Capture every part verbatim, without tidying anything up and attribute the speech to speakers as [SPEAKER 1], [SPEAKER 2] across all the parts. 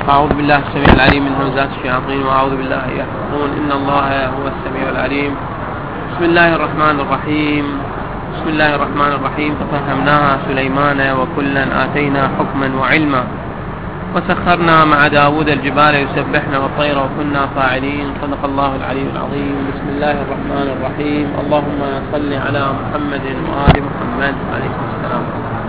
[SPEAKER 1] أعوذ بالله السميع العليم من همزات الشياطين وأعوذ بالله أن يحضرون إن الله هو السميع العليم. بسم الله الرحمن الرحيم بسم الله الرحمن الرحيم ففهمناها سليمان وكلا آتينا حكما وعلما وسخرنا مع داود الجبال يسبحنا والطير وكنا فاعلين. صدق الله العلي العظيم. بسم الله الرحمن الرحيم. اللهم صل على محمد وآل محمد عليه السلام.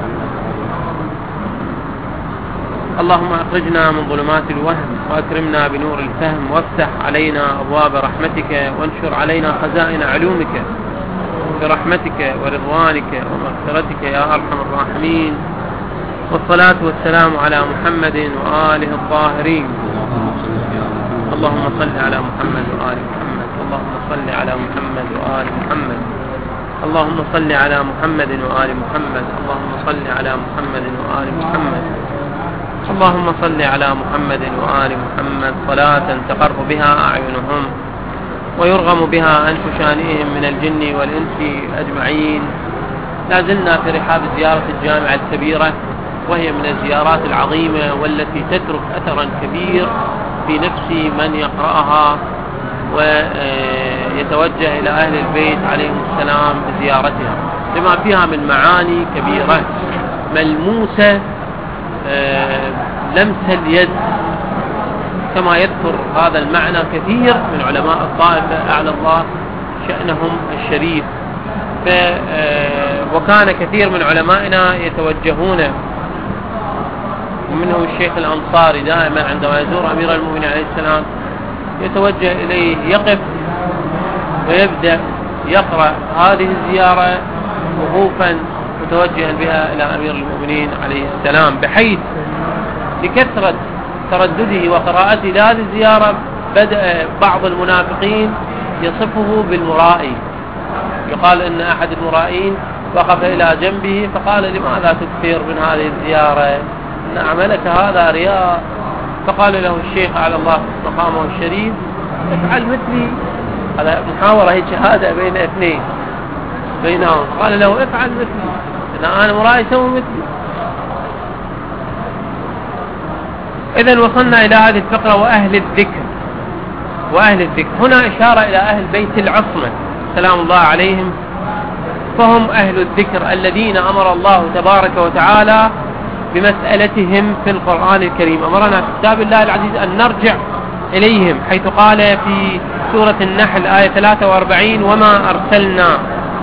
[SPEAKER 1] اللهم أخرجنا من ظلمات الوهم وأكرمنا بنور الفهم وافتح علينا أبواب رحمتك وانشر علينا خزائن علومك برحمتك ورضوانك ومغفرتك يا أرحم الراحمين. والصلاة والسلام على محمد وآله الطاهرين. اللهم صل على محمد وآل محمد. اللهم صل على محمد وآل محمد. اللهم صل على محمد وآل محمد. اللهم صل على محمد وآل محمد. اللهم صل على محمد وآل محمد صلاة تقر بها أعينهم ويرغم بها أنف شانئهم من الجن والإنس أجمعين. لا زلنا في رحاب زيارة الجامعة الكبيرة، وهي من الزيارات العظيمة والتي تترك أثرا كبير في نفس من يقرأها ويتوجه إلى أهل البيت عليهم السلام بزيارتها، لما فيها من معاني كبيرة ملموسة لمس اليد، كما يذكر هذا المعنى كثير من علماء الطائفة أعلى الله شأنهم الشريف. وكان كثير من علمائنا يتوجهون، ومنهم الشيخ الأنصاري دائما عندما يزور أمير المؤمنين عليه السلام يتوجه إليه، يقف ويبدأ يقرأ هذه الزيارة وقوفا متوجها بها إلى أمير المؤمنين عليه السلام، بحيث لكثرة تردده وقراءته لهذه الزيارة بدأ بعض المنافقين يصفه بالمرائي. يقال إن أحد المرائين وقف إلى جنبه فقال: لماذا تكثر من هذه الزيارة؟ إن عملك هذا رياء. فقال له الشيخ على الله مقامه الشريف: افعل مثلي. هذا محاورة، هي شهادة بين اثنين بينهم. قال له: افعل مثلي، إن أنا مرائي سوي مثلي. إذن وصلنا إلى هذه الفقرة: وأهل الذكر. وأهل الذكر هنا إشارة إلى أهل بيت العصمة سلام الله عليهم، فهم أهل الذكر الذين أمر الله تبارك وتعالى بمسألتهم في القرآن الكريم. أمرنا في كتاب الله العزيز أن نرجع إليهم، حيث قال في سورة النحل آية ثلاثة وأربعين: وما أرسلنا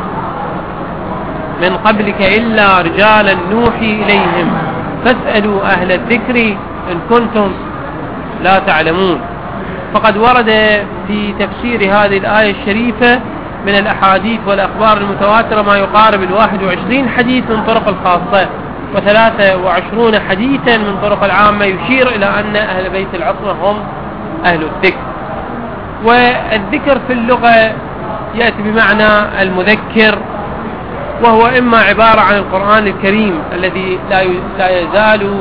[SPEAKER 1] من قبلك إلا رجالا نوحي إليهم فاسألوا أهل الذكر إن كنتم لا تعلمون. فقد ورد في تفسير هذه الآية الشريفة من الأحاديث والأخبار المتواترة ما يقارب الواحد وعشرين حديث من طرق الخاصة وثلاثة وعشرون حديثا من طرق العامة، يشير إلى أن أهل بيت العصمة هم أهل الذكر. والذكر في اللغة يأتي بمعنى المذكر، وهو إما عبارة عن القرآن الكريم الذي لا يزال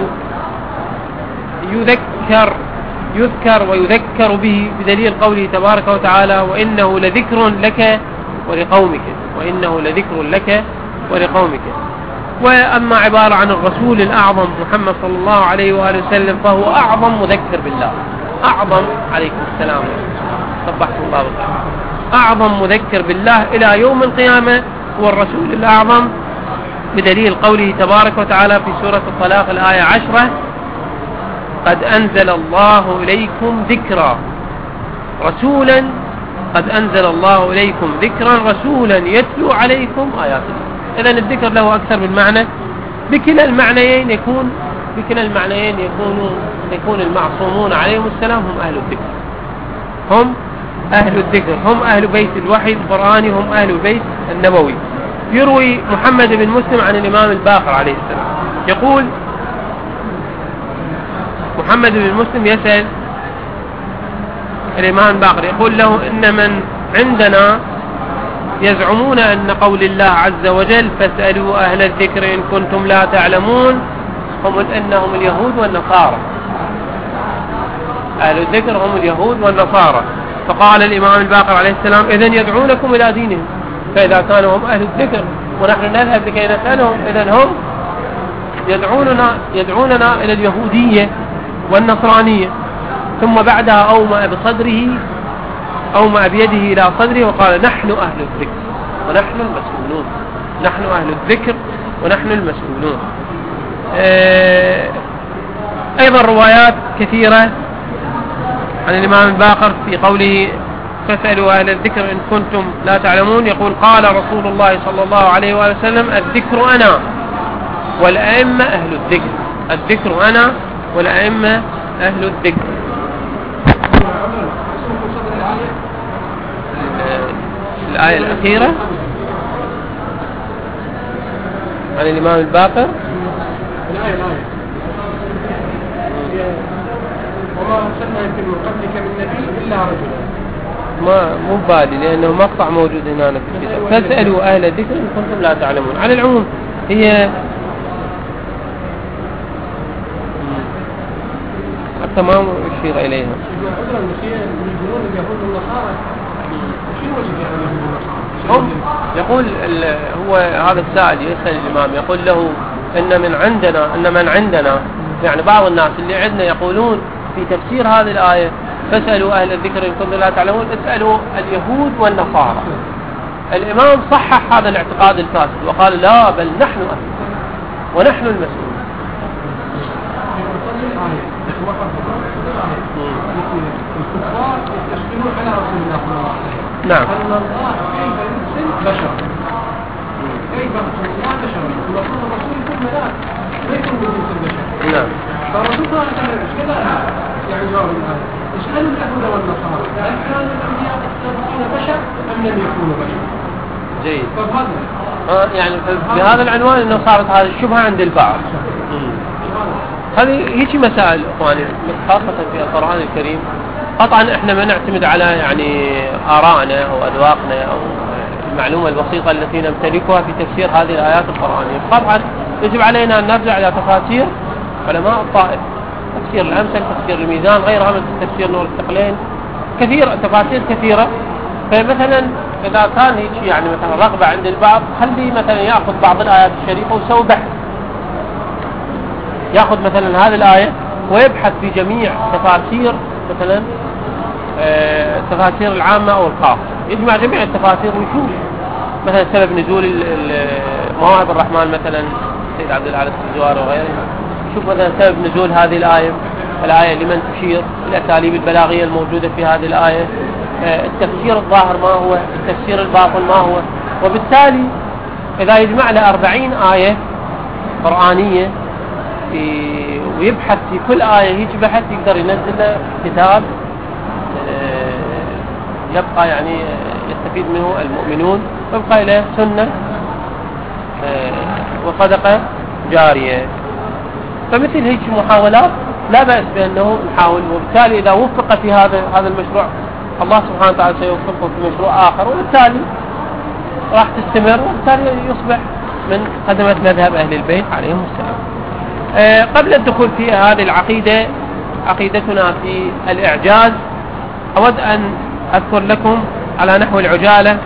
[SPEAKER 1] يذكر يذكر ويذكر به، بدليل قوله تبارك وتعالى: وإنه لذكر لك ولقومك وإنه لذكر لك ولقومك. وأما عبارة عن الرسول الأعظم محمد صلى الله عليه وآله وسلم، فهو أعظم مذكر بالله. أعظم عليكم السلام صبحت الله بالخير. أعظم مذكر بالله إلى يوم القيامة هو الرسول الأعظم، بدليل قوله تبارك وتعالى في سورة الطلاق الآية عشرة: قد أنزل الله إليكم ذكرا رسولا قد أنزل الله إليكم ذكرا رسولا يتلو عليكم آيات الله. إذن الذكر له أكثر من معنى، بكلا المعنيين يكون بكلا المعنيين يكون يكون المعصومون عليهم السلام هم أهل الذكر. هم أهل الذكر، هم أهل بيت الوحي القرآني، هم أهل البيت النبوي. يروي محمد بن مسلم عن الإمام الباقر عليه السلام يقول: محمد بن مسلم يسأل الإمام الباقر يقول له: إن من عندنا يزعمون أن قول الله عز وجل فاسألوا أهل الذكر إن كنتم لا تعلمون هم أنهم اليهود والنصارى. أهل الذكر هم اليهود والنصارى. فقال الإمام الباقر عليه السلام: إذن يدعونكم إلى دينهم، فإذا كانوا هم أهل الذكر ونحن نذهب لكي نسألهم، إذن هم يدعوننا يدعوننا إلى اليهودية والنصرانية. ثم بعدها أومأ بصدره أومأ بيده إلى صدره وقال نحن أهل الذكر ونحن المسؤولون. نحن أهل الذكر ونحن المسؤولون. أيضا روايات كثيرة عن الإمام الباقر في قوله فاسألوا أهل الذكر إن كنتم لا تعلمون. يقول قال رسول الله صلى الله عليه وآله وسلم الذكر أنا والأئمة أهل الذكر. الذكر أنا والأئمة أهل الذكر. الآية الأخيرة عن الإمام الباقر
[SPEAKER 2] الآية الآية وما أرسلنا من قبلك من نبي إلا رجلا.
[SPEAKER 1] ما مو بالي لأنه مقطع موجود هنا في الكتاب فاسألوا أهل الذكر إن كنتم لا تعلمون. على العموم هي التمام يشير إليها. هم يقول هو هذا السائل يسأل الإمام يقول له إن من عندنا إن من عندنا يعني بعض الناس اللي عندنا يقولون في تفسير هذه الآية فاسألوا أهل الذكر إن كنتم لا تعلمون اسألوا اليهود والنصارى. الإمام صحح هذا الاعتقاد الفاسد وقال لا بل نحن أهل ونحن المسؤولون. نعم.
[SPEAKER 2] أن الله كيف يرسل بشر كيف يرسل الله بشر ورسول الرسول يكون ملاك ما يكون بجنس البشر.
[SPEAKER 1] نعم.
[SPEAKER 2] فالرسول صلى الله عليه وسلم اشكال يعني جواب الآية اشكال اليهود والنصارى هل كان الأنبياء السابقين بشر أم لم يكونوا بشر؟
[SPEAKER 1] جيد.
[SPEAKER 2] آه
[SPEAKER 1] يعني بهذا العنوان انه صارت هذه الشبهة عند البعض. هذه هيك مسائل اخواني خاصة في القرآن الكريم. قطعا احنا ما نعتمد على يعني آرائنا او اذواقنا او المعلومة البسيطة التي نمتلكها في تفسير هذه الآيات القرآنية. قطعا يجب علينا ان نرجع الى تفاسير علماء الطائف، تفسير الأمثل، تفسير الميزان، غيرها من تفسير نور الثقلين، كثير تفاسير كثيرة. فمثلا إذا كان هيك يعني مثلا رغبة عند البعض خلي مثلا يأخذ بعض الآيات الشريفة ويسوي بحث، يأخذ مثلا هذه الآية ويبحث في جميع تفاسير مثلا آه التفاسير العامة أو الخاصة، يجمع جميع التفاسير ويشوف مثلا سبب نزول مواهب الرحمن مثلا سيد عبد العال السجوار وغيره، شوف مثلا سبب نزول هذه الآية، الآية لمن تشير، الأساليب البلاغية الموجودة في هذه الآية، التفسير الظاهر ما هو، التفسير الباطن ما هو. وبالتالي إذا يجمع له أربعين آية قرآنية ويبحث في كل آية هيك بحث يقدر ينزل له كتاب يبقى يعني يستفيد منه المؤمنون ويبقى إليه سنة وصدقة جارية. فمثل هيك محاولات لا بأس بأنه نحاول، وبالتالي إذا وفق في هذا هذا المشروع الله سبحانه وتعالى سيوفقه في مشروع آخر، وبالتالي راح تستمر وبالتالي يصبح من خدمة مذهب أهل البيت عليهم السلام. أه قبل الدخول في هذه العقيدة، عقيدتنا في الإعجاز، أود أن أذكر لكم على نحو العجالة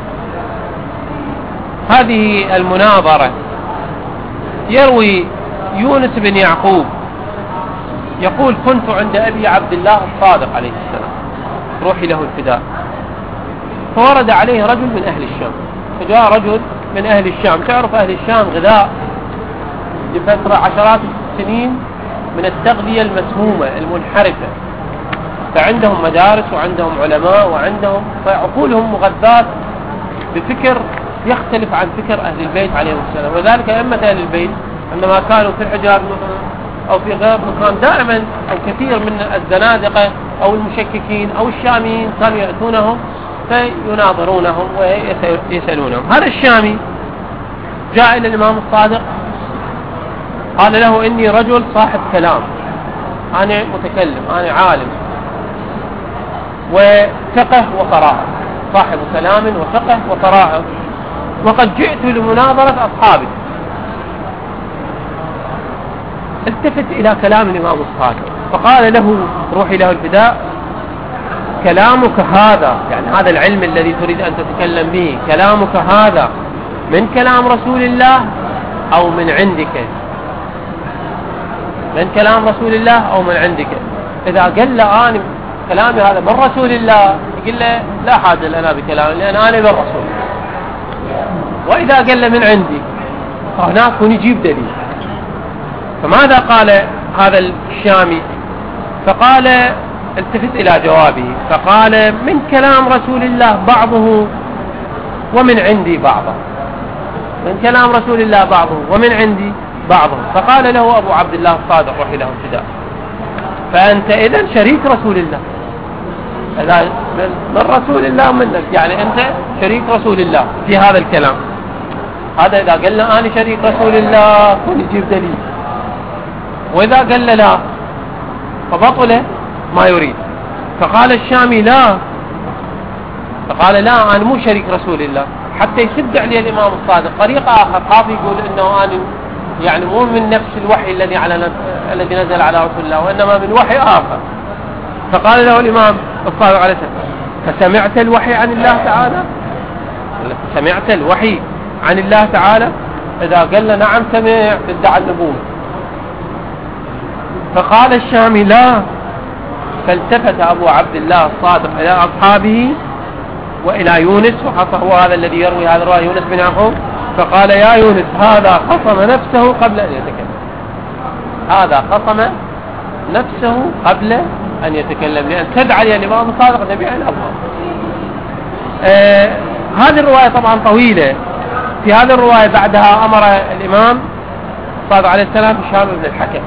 [SPEAKER 1] هذه المناظرة. يروي يونس بن يعقوب يقول كنت عند أبي عبد الله الصادق عليه السلام روحي له الفداء، فورد عليه رجل من أهل الشام، فجاء رجل من أهل الشام. تعرف أهل الشام غذاء لفترة عشرات السنين من التغذية المسمومة المنحرفة، فعندهم مدارس وعندهم علماء وعندهم فعقولهم مغذاة بفكر يختلف عن فكر أهل البيت عليهم السلام. وذلك أئمة أهل البيت عندما كانوا في الحجاز أو في غير مكان دائما أو كثير من الزنادقة أو المشككين أو الشاميين كانوا يأتونهم فيناظرونهم ويسألونهم. هذا الشامي جاء إلى الإمام الصادق قال له إني رجل صاحب كلام، أنا متكلم، أنا عالم وفقه وقراءة، صاحب كلام وفقه وقراءة، وقد جئت لمناظرة أصحابي. التفت إلى كلام الإمام الصادق فقال له روحي له الفداء كلامك هذا، يعني هذا العلم الذي تريد أن تتكلم به، كلامك هذا من كلام رسول الله أو من عندك؟ من كلام رسول الله أو من عندك. إذا قال له أنا كلامي هذا من رسول الله يقول له لا حاجة لنا بكلامي لأن أنا من رسول. وإذا قال له من عندي هناك يجيب دليل. فماذا قال هذا الشامي؟ فقال التفت إلى جوابه فقال من كلام رسول الله بعضه ومن عندي بعضه. من كلام رسول الله بعضه ومن عندي بعضه. فقال له أبو عبد الله الصادق رحمه الفداء فأنت إذن شريك رسول الله. إذا من رسول الله منك يعني أنت شريك رسول الله في هذا الكلام. هذا إذا قال له أنا شريك رسول الله كن يجيب دليل. وإذا قال له لا فبطل ما يريد. فقال الشامي لا. فقال لا أنا مو شريك رسول الله حتى يسد عليه الإمام الصادق طريقة آخر خاف يقول إنه أنا يعني مو من نفس الوحي الذي على الذي نزل على رسول الله وإنما من وحي آخر. فقال له الإمام الصادق عليه السلام فسمعت الوحي عن الله تعالى؟ سمعت الوحي عن الله تعالى؟ إذا قال له نعم سمعت ادعى النبوة. فقال الشامي لا. فالتفت أبو عبد الله الصادق إلى أصحابه وإلى يونس وهو هذا الذي يروي هذا الرواية يونس بن يعقوب فقال يا يونس هذا خصم نفسه قبل أن يتكلم. هذا خصم نفسه قبل أن يتكلم لأن تدعى الإمام الصادق النبي عليه الأفضل. آه هذه الرواية طبعا طويلة. في هذه الرواية بعدها أمر الإمام الصادق عليه السلام هشام بن الحكم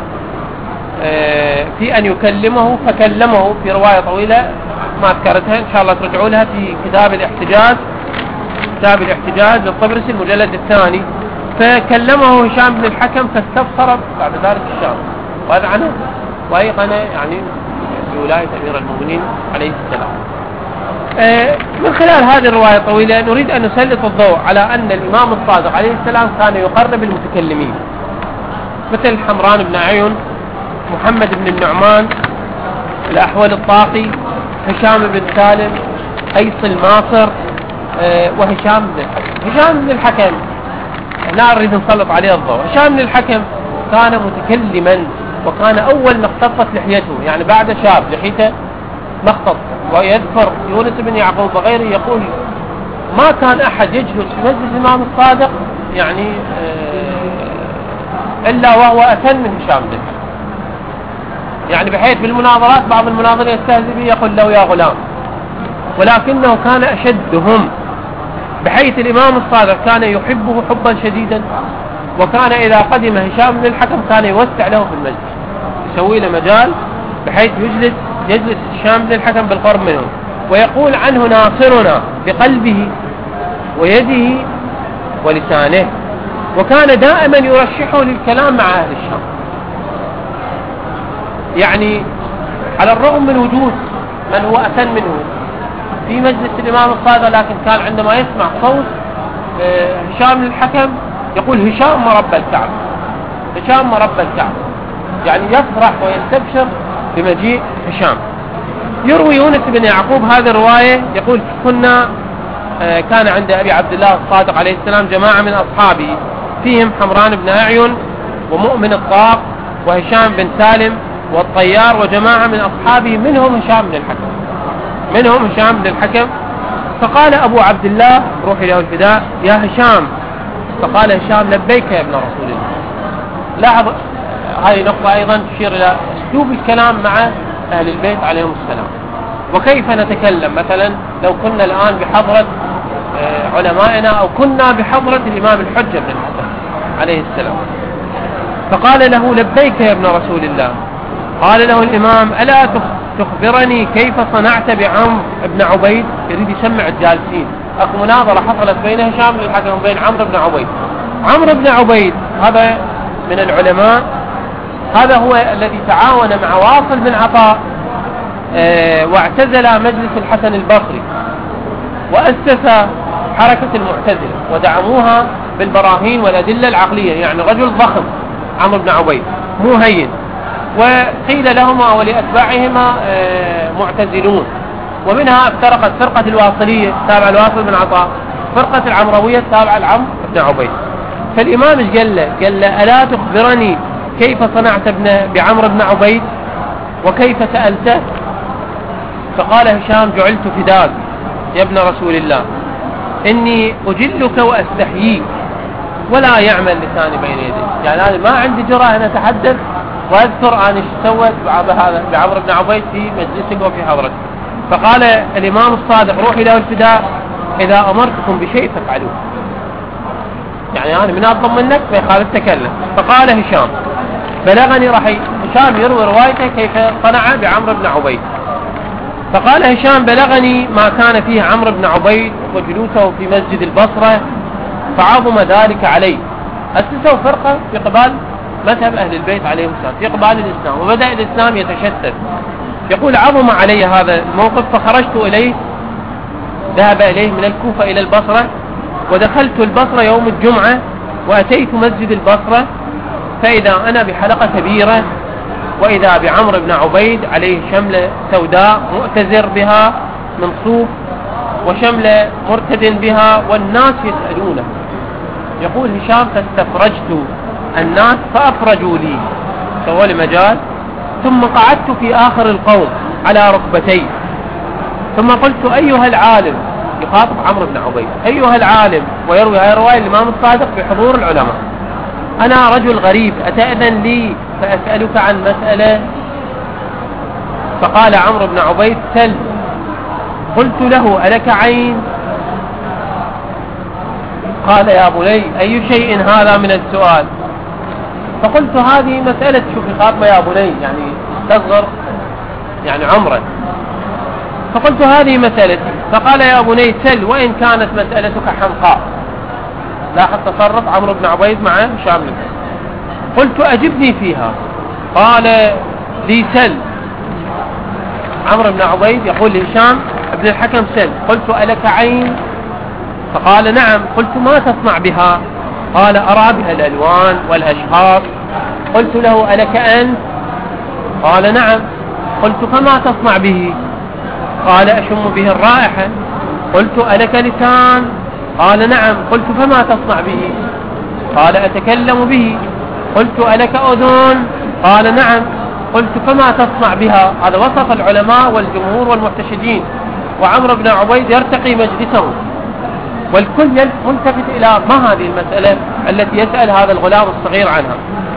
[SPEAKER 1] آه في أن يكلمه فكلمه في رواية طويلة ما أذكرتها إن شاء الله ترجعوا لها في كتاب الاحتجاج كتاب الاحتجاج للطبرسي المجلد الثاني. فكلمه هشام بن الحكم فاستبصر بعد ذلك الشام وأذعنه وأيقن يعني بولاية أمير المؤمنين عليه السلام. آه من خلال هذه الرواية الطويلة نريد أن نسلط الضوء على أن الإمام الصادق عليه السلام كان يقرب المتكلمين مثل حمران بن عيون محمد بن النعمان الأحول الطاقي هشام بن سالم قيس الماصر آه وهشام بن الحكم. هشام بن الحكم لا نريد نسلط عليه الضوء. هشام بن الحكم كان متكلما وكان أول ما اختطت لحيته يعني بعد شاب لحيته مخطط. ويذكر يونس بن يعقوب وغيره يقول ما كان أحد يجلس في مجلس الإمام الصادق يعني آه إلا وهو أثن من هشام بن الحكم يعني بحيث بالمناظرات بعض المناظرين يستهزئ به يقول له يا غلام. ولكنه كان أشدهم بحيث الإمام الصادق كان يحبه حبا شديدا وكان إذا قدم هشام بن الحكم كان يوسع له في المجلس يسوي له مجال بحيث يجلس يجلس هشام بن الحكم بالقرب منه ويقول عنه ناصرنا بقلبه ويده ولسانه. وكان دائما يرشحه للكلام مع أهل الشام يعني على الرغم من وجود من هو أثن منه في مجلس الإمام الصادق لكن كان عندما يسمع صوت هشام بن الحكم يقول هشام مربى الكعبة هشام مربى الكعبة يعني يفرح ويستبشر بمجيء هشام. يروي يونس بن يعقوب هذه الرواية يقول كنا كان عند أبي عبد الله الصادق عليه السلام جماعة من أصحابه فيهم حمران بن أعين ومؤمن الطاق وهشام بن سالم والطيار وجماعة من أصحابه منهم هشام بن الحكم منهم هشام بن الحكم. فقال أبو عبد الله روحي له الفداء يا هشام. فقال هشام لبيك يا ابن رسول الله. لاحظ هذه نقطة أيضا تشير إلى أسلوب الكلام مع أهل البيت عليهم السلام وكيف نتكلم مثلا لو كنا الآن بحضرة علمائنا أو كنا بحضرة الإمام الحجة بن الحسن عليه السلام. فقال له لبيك يا ابن رسول الله. قال له الإمام ألا تخبرني كيف صنعت بعمرو بن عبيد؟ يريد يسمع الجالسين. أخو مناظرة حصلت بين هشام بن الحكم وبين عمرو بن عبيد. عمرو بن عبيد هذا من العلماء هذا هو الذي تعاون مع واصل بن عطاء اه واعتزل مجلس الحسن البصري وأسس حركة المعتزلة ودعموها بالبراهين والأدلة العقلية يعني رجل ضخم عمرو بن عبيد مو هين. وقيل لهما ولأتباعهما اه معتزلون ومنها افترقت فرقة الواصلية تابع الواصل بن عطاء فرقة العمروية تابع العمرو بن عبيد. فالإمام ايش قال له؟ قال له ألا تخبرني كيف صنعت ابن بعمرو بن عبيد وكيف سألته؟ فقال هشام جعلت فداك يا ابن رسول الله، إني أجلك وأستحييك ولا يعمل لساني بين يديك. يعني أنا ما عندي جرأة أن أتحدث وأذكر أن سوت بعمرو بن عبيد في مجلسك وفي حضرتك. فقال الإمام الصادق روحي له الفداء، إذا أمرتكم بشيء فافعلوه. يعني أنا من أضم منك فيخالف تكلم. فقال هشام بلغني رحي، هشام يروي روايته كيف صنع بعمرو بن عبيد. فقال هشام بلغني ما كان فيه عمرو بن عبيد وجلوسه في مسجد البصرة فعظم ذلك عليه. أسسوا فرقة في قبال مذهب أهل البيت عليهم السلام في قبال الإسلام، وبدأ الإسلام يتشتت. يقول عظم علي هذا الموقف فخرجت إليه، ذهب إليه من الكوفة إلى البصرة، ودخلت البصرة يوم الجمعة وأتيت مسجد البصرة فإذا أنا بحلقة كبيرة، وإذا بعمرو بن عبيد عليه شملة سوداء مؤتزر بها من صوف وشملة مرتد بها والناس يسألونه. يقول هشام فاستفرجت الناس فأفرجوا لي، سوى لي مجال، ثم قعدت في آخر القوم على ركبتي ثم قلت أيها العالم، يخاطب عمرو بن عبيد، أيها العالم، ويروي هذه رواية الإمام الصادق بحضور العلماء، أنا رجل غريب أتأذن لي فأسألك عن مسألة؟ فقال عمرو بن عبيد سل. قلت له ألك عين؟ قال يا بني أي شيء هذا من السؤال؟ فقلت هذه مسألة، شوفي خاطبة يا بني يعني تصغر يعني عمرا. فقلت هذه مسألتي. فقال يا بني سل وإن كانت مسألتك حمقاء. لاحظ تصرف عمرو بن عبيد مع هشام. قلت أجبني فيها. قال لي سل. عمرو بن عبيد يقول لهشام ابن الحكم سل. قلت ألك عين؟ فقال نعم. قلت ما تصنع بها؟ قال أرى بها الألوان والأشخاص. قلت له ألك أنت؟ قال نعم. قلت فما تصنع به؟ قال أشم به الرائحة. قلت ألك لسان؟ قال نعم. قلت فما تصنع به؟ قال أتكلم به. قلت ألك أذن؟ قال نعم. قلت فما تصنع بها؟ هذا وصف العلماء والجمهور والمحتشدين، وعمرو بن عبيد يرتقي مجلسه والكل ملتفت إلى ما هذه المسألة التي يسأل هذا الغلام الصغير عنها.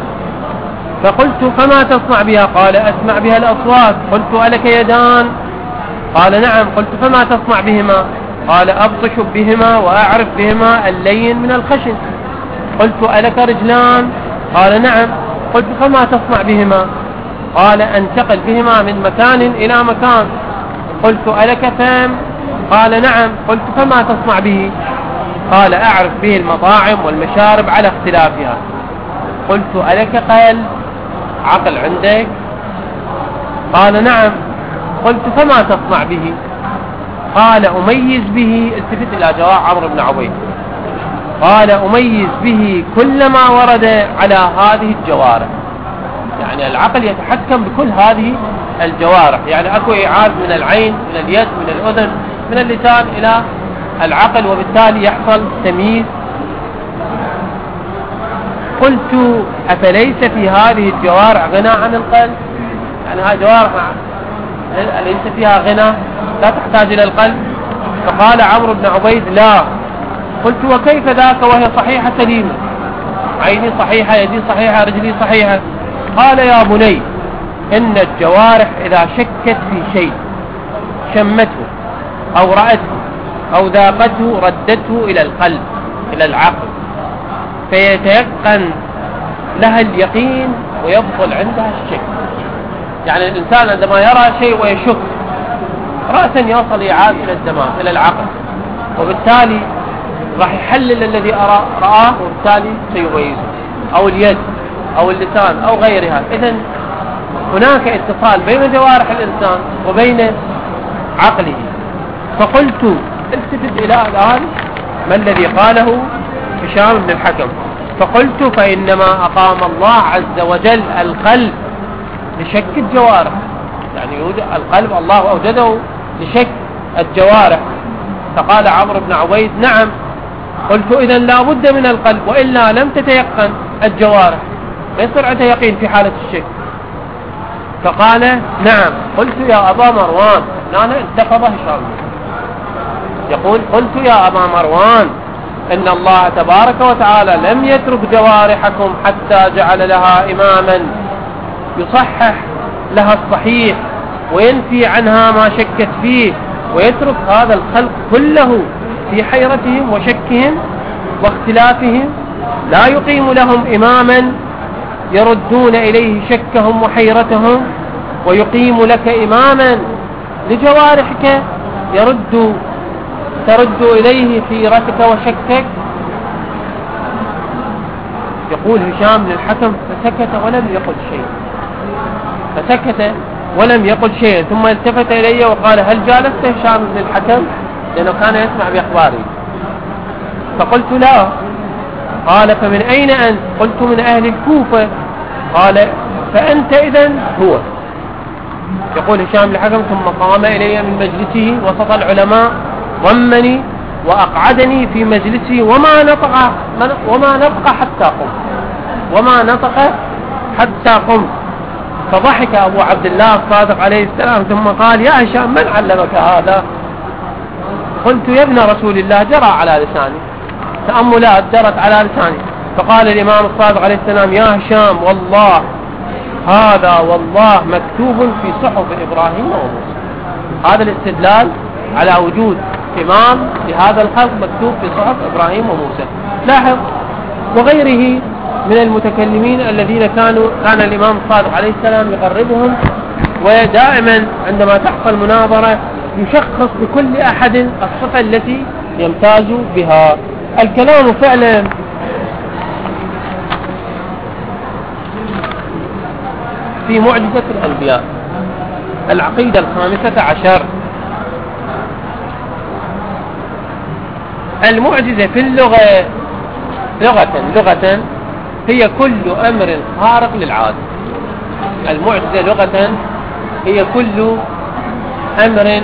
[SPEAKER 1] فقلت فما تصنع بها؟ قال أسمع بها الأصوات. قلت ألك يدان؟ قال نعم. قلت فما تصنع بهما؟ قال أبطش بهما وأعرف بهما اللين من الخشن. قلت ألك رجلان؟ قال نعم. قلت فما تصنع بهما؟ قال أنتقل بهما من مكان إلى مكان. قلت ألك فم؟ قال نعم. قلت فما تصنع به؟ قال أعرف به المطاعم والمشارب على اختلافها. قلت ألك قلب؟ عقل عندك؟ قال نعم. قلت فما تصنع به؟ قال أميز به، التفت إلى جواب عمرو بن عبيد، قال أميز به كل ما ورد على هذه الجوارح. يعني العقل يتحكم بكل هذه الجوارح، يعني أكو إعاد من العين، من اليد، من الأذن، من اللسان إلى العقل، وبالتالي يحصل تمييز. قلت أفليس في هذه الجوارح غنى عن القلب؟ يعني هذه جوارح ليس فيها غنى لا تحتاج إلى القلب؟ فقال عمرو بن عبيد لا. قلت وكيف ذاك وهي صحيحة سليمة، عيني صحيحة، يدي صحيحة، رجلي صحيحة؟ قال يا بني إن الجوارح إذا شكت في شيء شمته أو رأته أو ذاقته ردته إلى القلب إلى العقل فيتيقن لها اليقين ويبطل عندها الشك. يعني الإنسان عندما يرى شيء ويشك رأسا يصل إعادة إلى الدماغ إلى العقل، وبالتالي راح يحلل الذي أرى رآه وبالتالي سيميزه، أو اليد أو اللسان أو غيرها. إذن هناك اتصال بين جوارح الإنسان وبين عقله. فقلت التفت إلى الآن ما الذي قاله هشام بن الحكم. فقلت فإنما أقام الله عز وجل القلب لشك الجوارح، يعني يوجد القلب الله أوجده لشك الجوارح. فقال عمرو بن عبيد نعم. قلت إذن لا بد من القلب وإلا لم تتيقن الجوارح. ما يصير عنده يقين في حالة الشك. فقال نعم. قلت يا أبا مروان، هنا انتقض هشام يقول قلت يا أبا مروان إن الله تبارك وتعالى لم يترك جوارحكم حتى جعل لها إماما يصحح لها الصحيح وينفي عنها ما شكت فيه، ويترك هذا الخلق كله في حيرتهم وشكهم واختلافهم، لا يقيم لهم إماما يردون إليه شكهم وحيرتهم، ويقيم لك إماما لجوارحك يرد ترد إليه حيرتك وشكك. يقول هشام للحكم فسكت ولم يقل شيء، فسكت ولم يقل شيء، ثم التفت إلي وقال هل جالست هشام بن الحكم؟ لأنه كان يسمع بأخباري. فقلت لا. قال فمن أين أنت؟ قلت من أهل الكوفة. قال فأنت إذن هو. يقول هشام الحكم ثم قام إلي من مجلسه وسط العلماء، ضمني وأقعدني في مجلسه وما نطق وما نطق حتى قمت وما نطق حتى قمت. فضحك أبو عبد الله الصادق عليه السلام ثم قال يا هشام من علمك هذا؟ قلت يا ابن رسول الله جرى على لساني، تأملات جرت على لساني. فقال الإمام الصادق عليه السلام يا هشام والله هذا والله مكتوب في صحف إبراهيم وموسى. هذا الاستدلال على وجود إمام لهذا الخلق مكتوب في صحف إبراهيم وموسى. لاحظ وغيره من المتكلمين الذين كانوا كان الإمام الصادق عليه السلام يقربهم، ودائما عندما تحصل مناظرة يشخص لكل أحد الصفة التي يمتاز بها. الكلام فعلا في معجزة الأنبياء. العقيدة الخامسة عشر، المعجزة في اللغة لغة لغة هي كل أمر خارق للعادة. المعجزة لغة هي كل أمر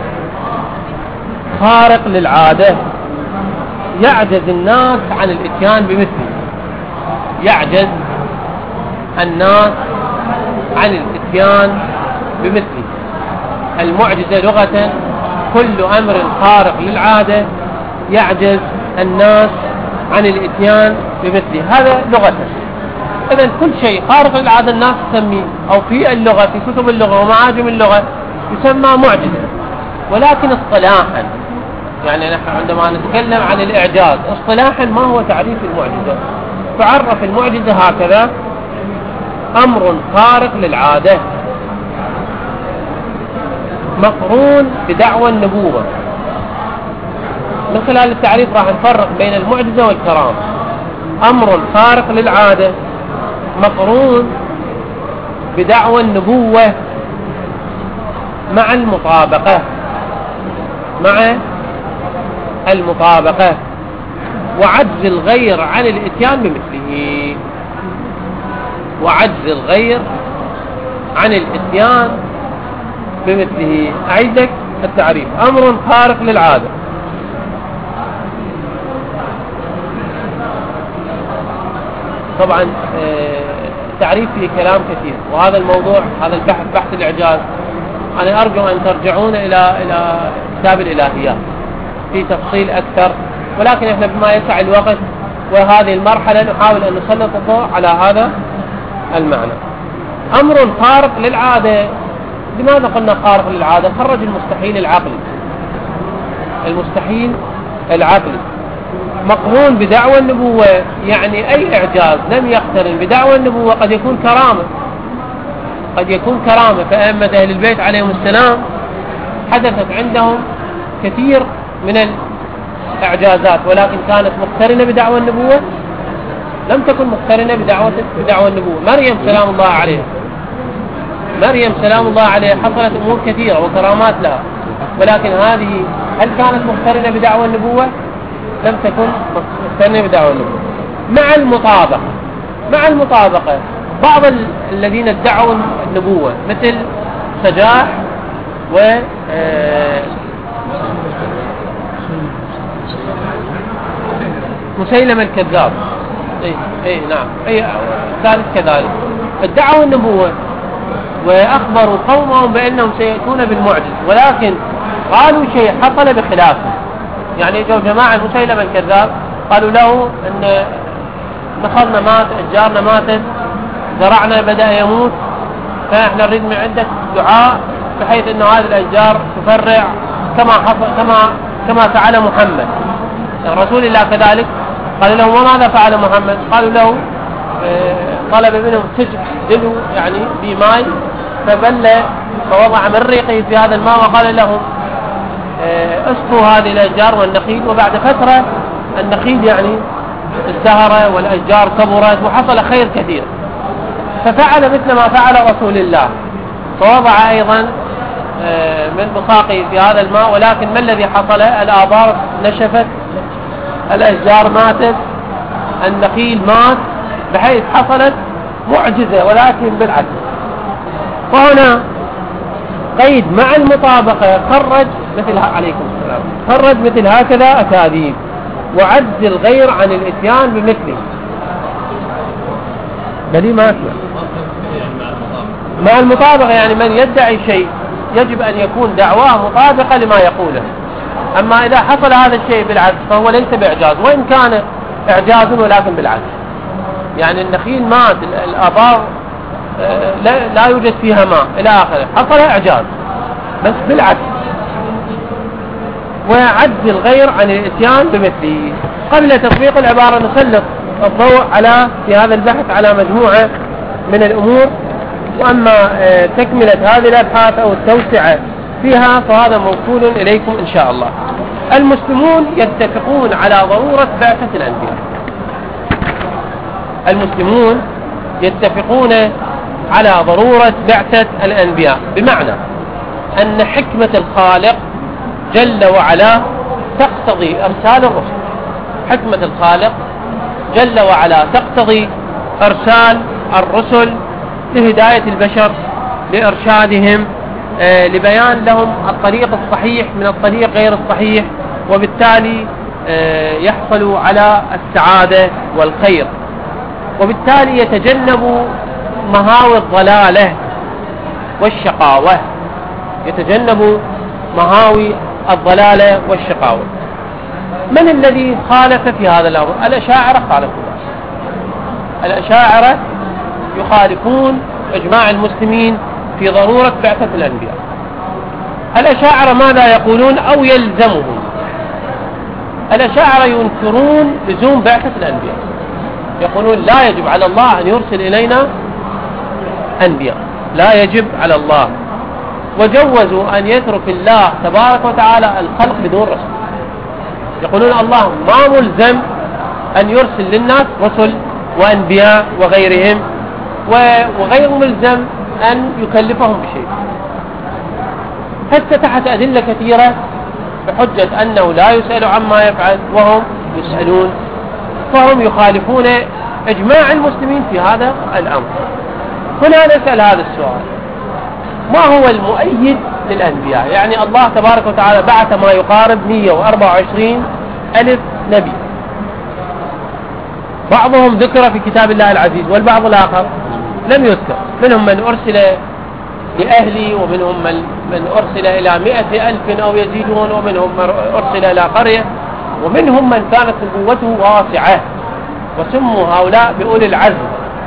[SPEAKER 1] خارق للعادة يعجز الناس عن الاتيان بمثله. يعجز الناس عن الاتيان بمثله. المعجزة لغة كل أمر خارق للعادة يعجز الناس عن الاتيان بمثله. هذا لغة. إذن كل شيء خارق للعادة الناس تسميه، أو في اللغة في كتب اللغة ومعاجم اللغة يسمى معجزة. ولكن اصطلاحا، يعني نحن عندما نتكلم عن الإعجاز اصطلاحا ما هو تعريف المعجزة؟ تعرف المعجزة هكذا: أمر خارق للعادة مقرون بدعوى النبوة. من خلال التعريف راح نفرق بين المعجزة والكرامة. أمر خارق للعادة مقرون بدعوى النبوة مع المطابقة مع المطابقة وعجز الغير عن الاتيان بمثله. وعجز الغير عن الاتيان بمثله. أعيدك التعريف: أمر خارق للعادة طبعا تعريف فيه كلام كثير، وهذا الموضوع هذا البحث بحث الإعجاز أنا أرجو أن ترجعون إلى إلى كتاب الإلهيات في تفصيل أكثر، ولكن إحنا بما يسع الوقت وهذه المرحلة نحاول أن نسلط الضوء على هذا المعنى. أمر خارق للعادة، لماذا قلنا خارق للعادة؟ خرج المستحيل العقلي. المستحيل العقلي مقرون بدعوى النبوة، يعني أي إعجاز لم يقترن بدعوى النبوة قد يكون كرامة. قد يكون كرامة. فأئمة أهل البيت عليهم السلام حدثت عندهم كثير من الإعجازات، ولكن كانت مقترنة بدعوى النبوة؟ لم تكن مقترنة بدعوة بدعوى النبوة. مريم سلام الله عليها مريم سلام الله عليها حصلت أمور كثيرة وكرامات لها، ولكن هذه هل كانت مقترنة بدعوى النبوة؟ لم تكن مقترنة بدعوى النبوة. مع المطابقة مع المطابقة بعض الذين ادعوا النبوة مثل سجاح و مسيلمة الكذاب اي اي نعم اي الثالث كذلك ادعوا النبوة واخبروا قومهم بانهم سيأتون بالمعجز، ولكن قالوا شيء حصل بخلافه. يعني جو جماعة مسيلمة الكذاب قالوا له ان نخلنا مات، اشجارنا ماتت، زرعنا بدأ يموت، فاحنا نريد من عندك دعاء بحيث ان هذه الاشجار تفرع كما حصل كما كما فعل محمد رسول الله كذلك. قال لهم وماذا فعل محمد؟ قالوا له طلب منهم سجل دلو يعني بماء فبل فوضع من ريقه في هذا الماء وقال لهم اسقوا هذه الاشجار والنخيل. وبعد فترة النخيل يعني ازدهر والاشجار كبرت وحصل خير كثير، ففعل مثل ما فعل رسول الله، فوضع ايضا من بصاقه في هذا الماء، ولكن ما الذي حصل؟ الآبار نشفت، الاشجار ماتت، النخيل مات، بحيث حصلت معجزة ولكن بالعكس. وهنا قيد مع المطابقة خرج مثل عليكم السلام خرج مثل هكذا أكاذيب وعجز الغير عن الاتيان بمثله. بل ما اسمع مع المطابقة يعني من يدعي شيء يجب أن يكون دعواه مطابقة لما يقوله. أما إذا حصل هذا الشيء بالعكس فهو ليس بإعجاز، وإن كان إعجاز ولكن بالعكس. يعني النخيل مات، الآبار لا, لا يوجد فيها ماء إلى آخره، حصل إعجاز بس بالعكس. ويعجز الغير عن الاتيان بمثله. قبل تطبيق العبارة نسلط الضوء على في هذا البحث على مجموعة من الأمور، وأما تكملة هذه الأبحاث أو التوسعة فيها فهذا موصول إليكم إن شاء الله. المسلمون يتفقون على ضرورة بعثة الأنبياء. المسلمون يتفقون على ضرورة بعثة الأنبياء، بمعنى أن حكمة الخالق جل وعلا تقتضي إرسال الرسل. حكمة الخالق جل وعلا تقتضي إرسال الرسل لهداية البشر، لإرشادهم، آه لبيان لهم الطريق الصحيح من الطريق غير الصحيح، وبالتالي آه يحصلوا على السعادة والخير، وبالتالي يتجنبوا مهاوي الضلالة والشقاوة. يتجنبوا مهاوي الضلالة والشقاوة. من الذي خالف في هذا الأمر؟ الأشاعرة خالفوا. الأشاعرة يخالفون إجماع المسلمين في ضرورة بعثة الأنبياء. الأشاعرة ماذا يقولون أو يلزمهم؟ الأشاعرة ينكرون لزوم بعثة الأنبياء، يقولون لا يجب على الله أن يرسل إلينا أنبياء، لا يجب على الله، وجوزوا أن يترك الله تبارك وتعالى الخلق بدون رسل. يقولون الله ما ملزم أن يرسل للناس رسل وأنبياء وغيرهم، وغير ملزم أن يكلفهم بشيء، حتى تحت أدلة كثيرة بحجة أنه لا يسأل عما يفعل وهم يسألون، فهم يخالفون إجماع المسلمين في هذا الأمر. هنا نسأل هذا السؤال: ما هو المؤيد للأنبياء؟ يعني الله تبارك وتعالى بعث ما يقارب مئة وأربعة وعشرين ألف نبي، بعضهم ذكر في كتاب الله العزيز والبعض الآخر لم يذكر. منهم من أرسل لأهلي، ومنهم من, من أرسل إلى مئة ألف أو يزيدون، ومنهم من أرسل إلى قرية، ومنهم من كانت نبوته واسعة، وسموا هؤلاء بأولي العزم.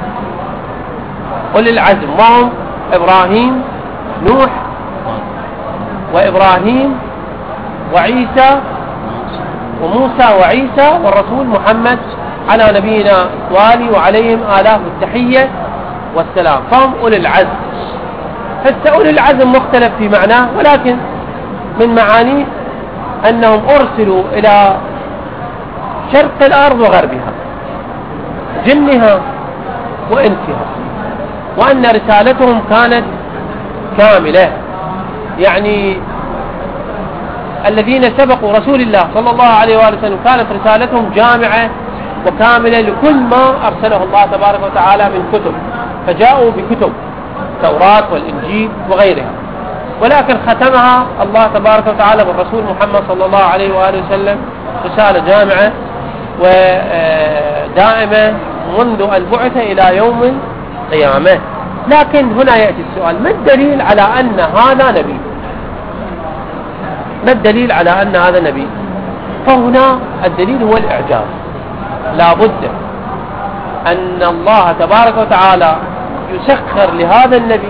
[SPEAKER 1] أولي العزم وهم إبراهيم، نوح، وإبراهيم، وعيسى، وموسى وعيسى، والرسول محمد على نبينا والي وعليهم آلاف التحية والسلام، فهم أولي العزم. حتى أولي العزم مختلف في معناه، ولكن من معانيه أنهم أرسلوا إلى شرق الأرض وغربها، جنها وإنسها، وأن رسالتهم كانت كاملة. يعني الذين سبقوا رسول الله صلى الله عليه وآله وسلم كانت رسالتهم جامعة وكاملة لكل ما أرسله الله تبارك وتعالى من كتب، فجاءوا بكتب التوراة والإنجيل وغيرها، ولكن ختمها الله تبارك وتعالى بالرسول محمد صلى الله عليه وآله وسلم رسالة جامعة ودائمة منذ البعثة إلى يوم القيامة. لكن هنا يأتي السؤال: ما الدليل على أن هذا نبي؟ ما الدليل على أن هذا نبي؟ فهنا الدليل هو الإعجاز. لا بد أن الله تبارك وتعالى يسخر لهذا النبي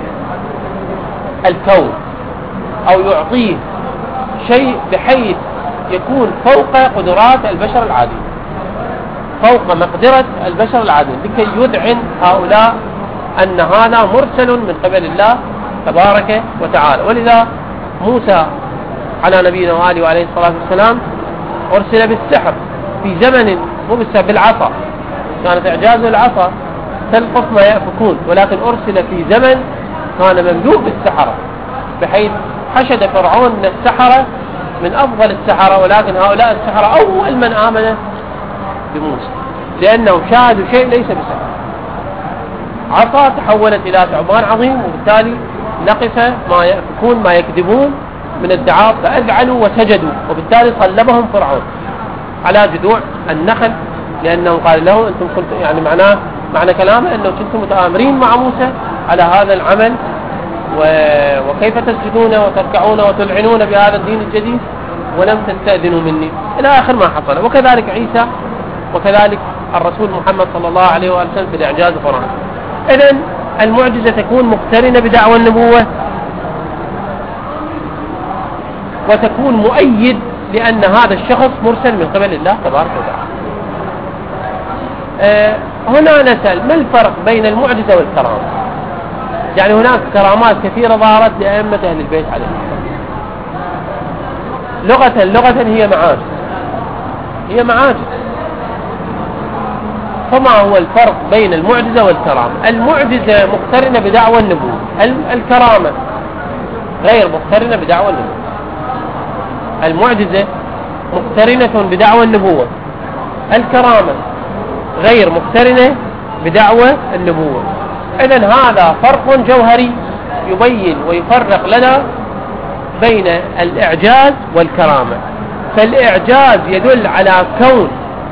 [SPEAKER 1] الكون، أو يعطيه شيء بحيث يكون فوق قدرات البشر العادي، فوق مقدرة البشر العادي، لكي يذعن هؤلاء أن هذا مرسل من قبل الله تبارك وتعالى. ولذا موسى على نبينا وآله وعليه الصلاة والسلام أرسل بالسحر في زمن، مو بالسحر، بالعصا، كانت إعجازه العصا تلقف ما يأفكون، ولكن أرسل في زمن كان مملوء بالسحرة، بحيث حشد فرعون من السحرة من أفضل السحرة، ولكن هؤلاء السحرة أول من آمن بموسى، لأنه شاهدوا شيء ليس بسحر. عصا تحولت إلى ثعبان عظيم، وبالتالي نقف ما يأفكون ما يكذبون من الدعاء، فأذعنوا وسجدوا، وبالتالي صلبهم فرعون على جذوع النخل، لأنه قال له أنتم كنتم، يعني معناه معنى كلامه أنه كنتم متآمرين مع موسى على هذا العمل، و... وكيف تسجدون وتركعون وتلعنون بهذا الدين الجديد ولم تستأذنوا مني، إلى آخر ما حصل. وكذلك عيسى، وكذلك الرسول محمد صلى الله عليه وسلم في الإعجاز القرآن. إذن المعجزة تكون مقترنة بدعوى النبوة، وتكون مؤيد لأن هذا الشخص مرسل من قبل الله تبارك وتعالى. أه هنا نسأل: ما الفرق بين المعجزة والكرامة؟ يعني هناك كرامات كثيرة ظهرت لأئمة أهل البيت عليهم السلام. لغة لغة هي معاجز، هي معاجز. فما هو الفرق بين المعجزة والكرامة؟ المعجزة مقترنة بدعوى النبوة، الكرامة غير مقترنة بدعوى النبوة. المعجزة مقترنة بدعوى النبوة، الكرامة غير مقترنة بدعوى النبوة. إذن هذا فرق جوهري يبين ويفرق لنا بين الإعجاز والكرامة. فالإعجاز يدل على كون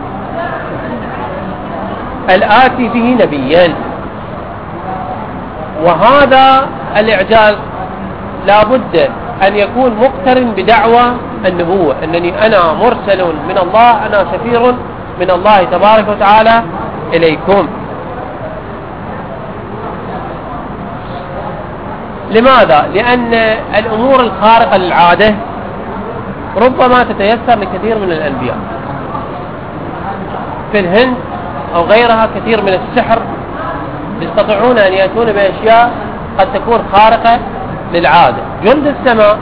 [SPEAKER 1] الآتي به نبيا، وهذا الإعجاز لا بد أن يكون مقترن بدعوى النبوة، أنني أنا مرسل من الله، أنا سفير من الله تبارك وتعالى إليكم. لماذا؟ لأن الأمور الخارقة للعادة ربما تتيسر لكثير من الأنبياء. في الهند أو غيرها كثير من السحر يستطيعون أن يأتون بأشياء قد تكون خارقة للعادة. جند السماء،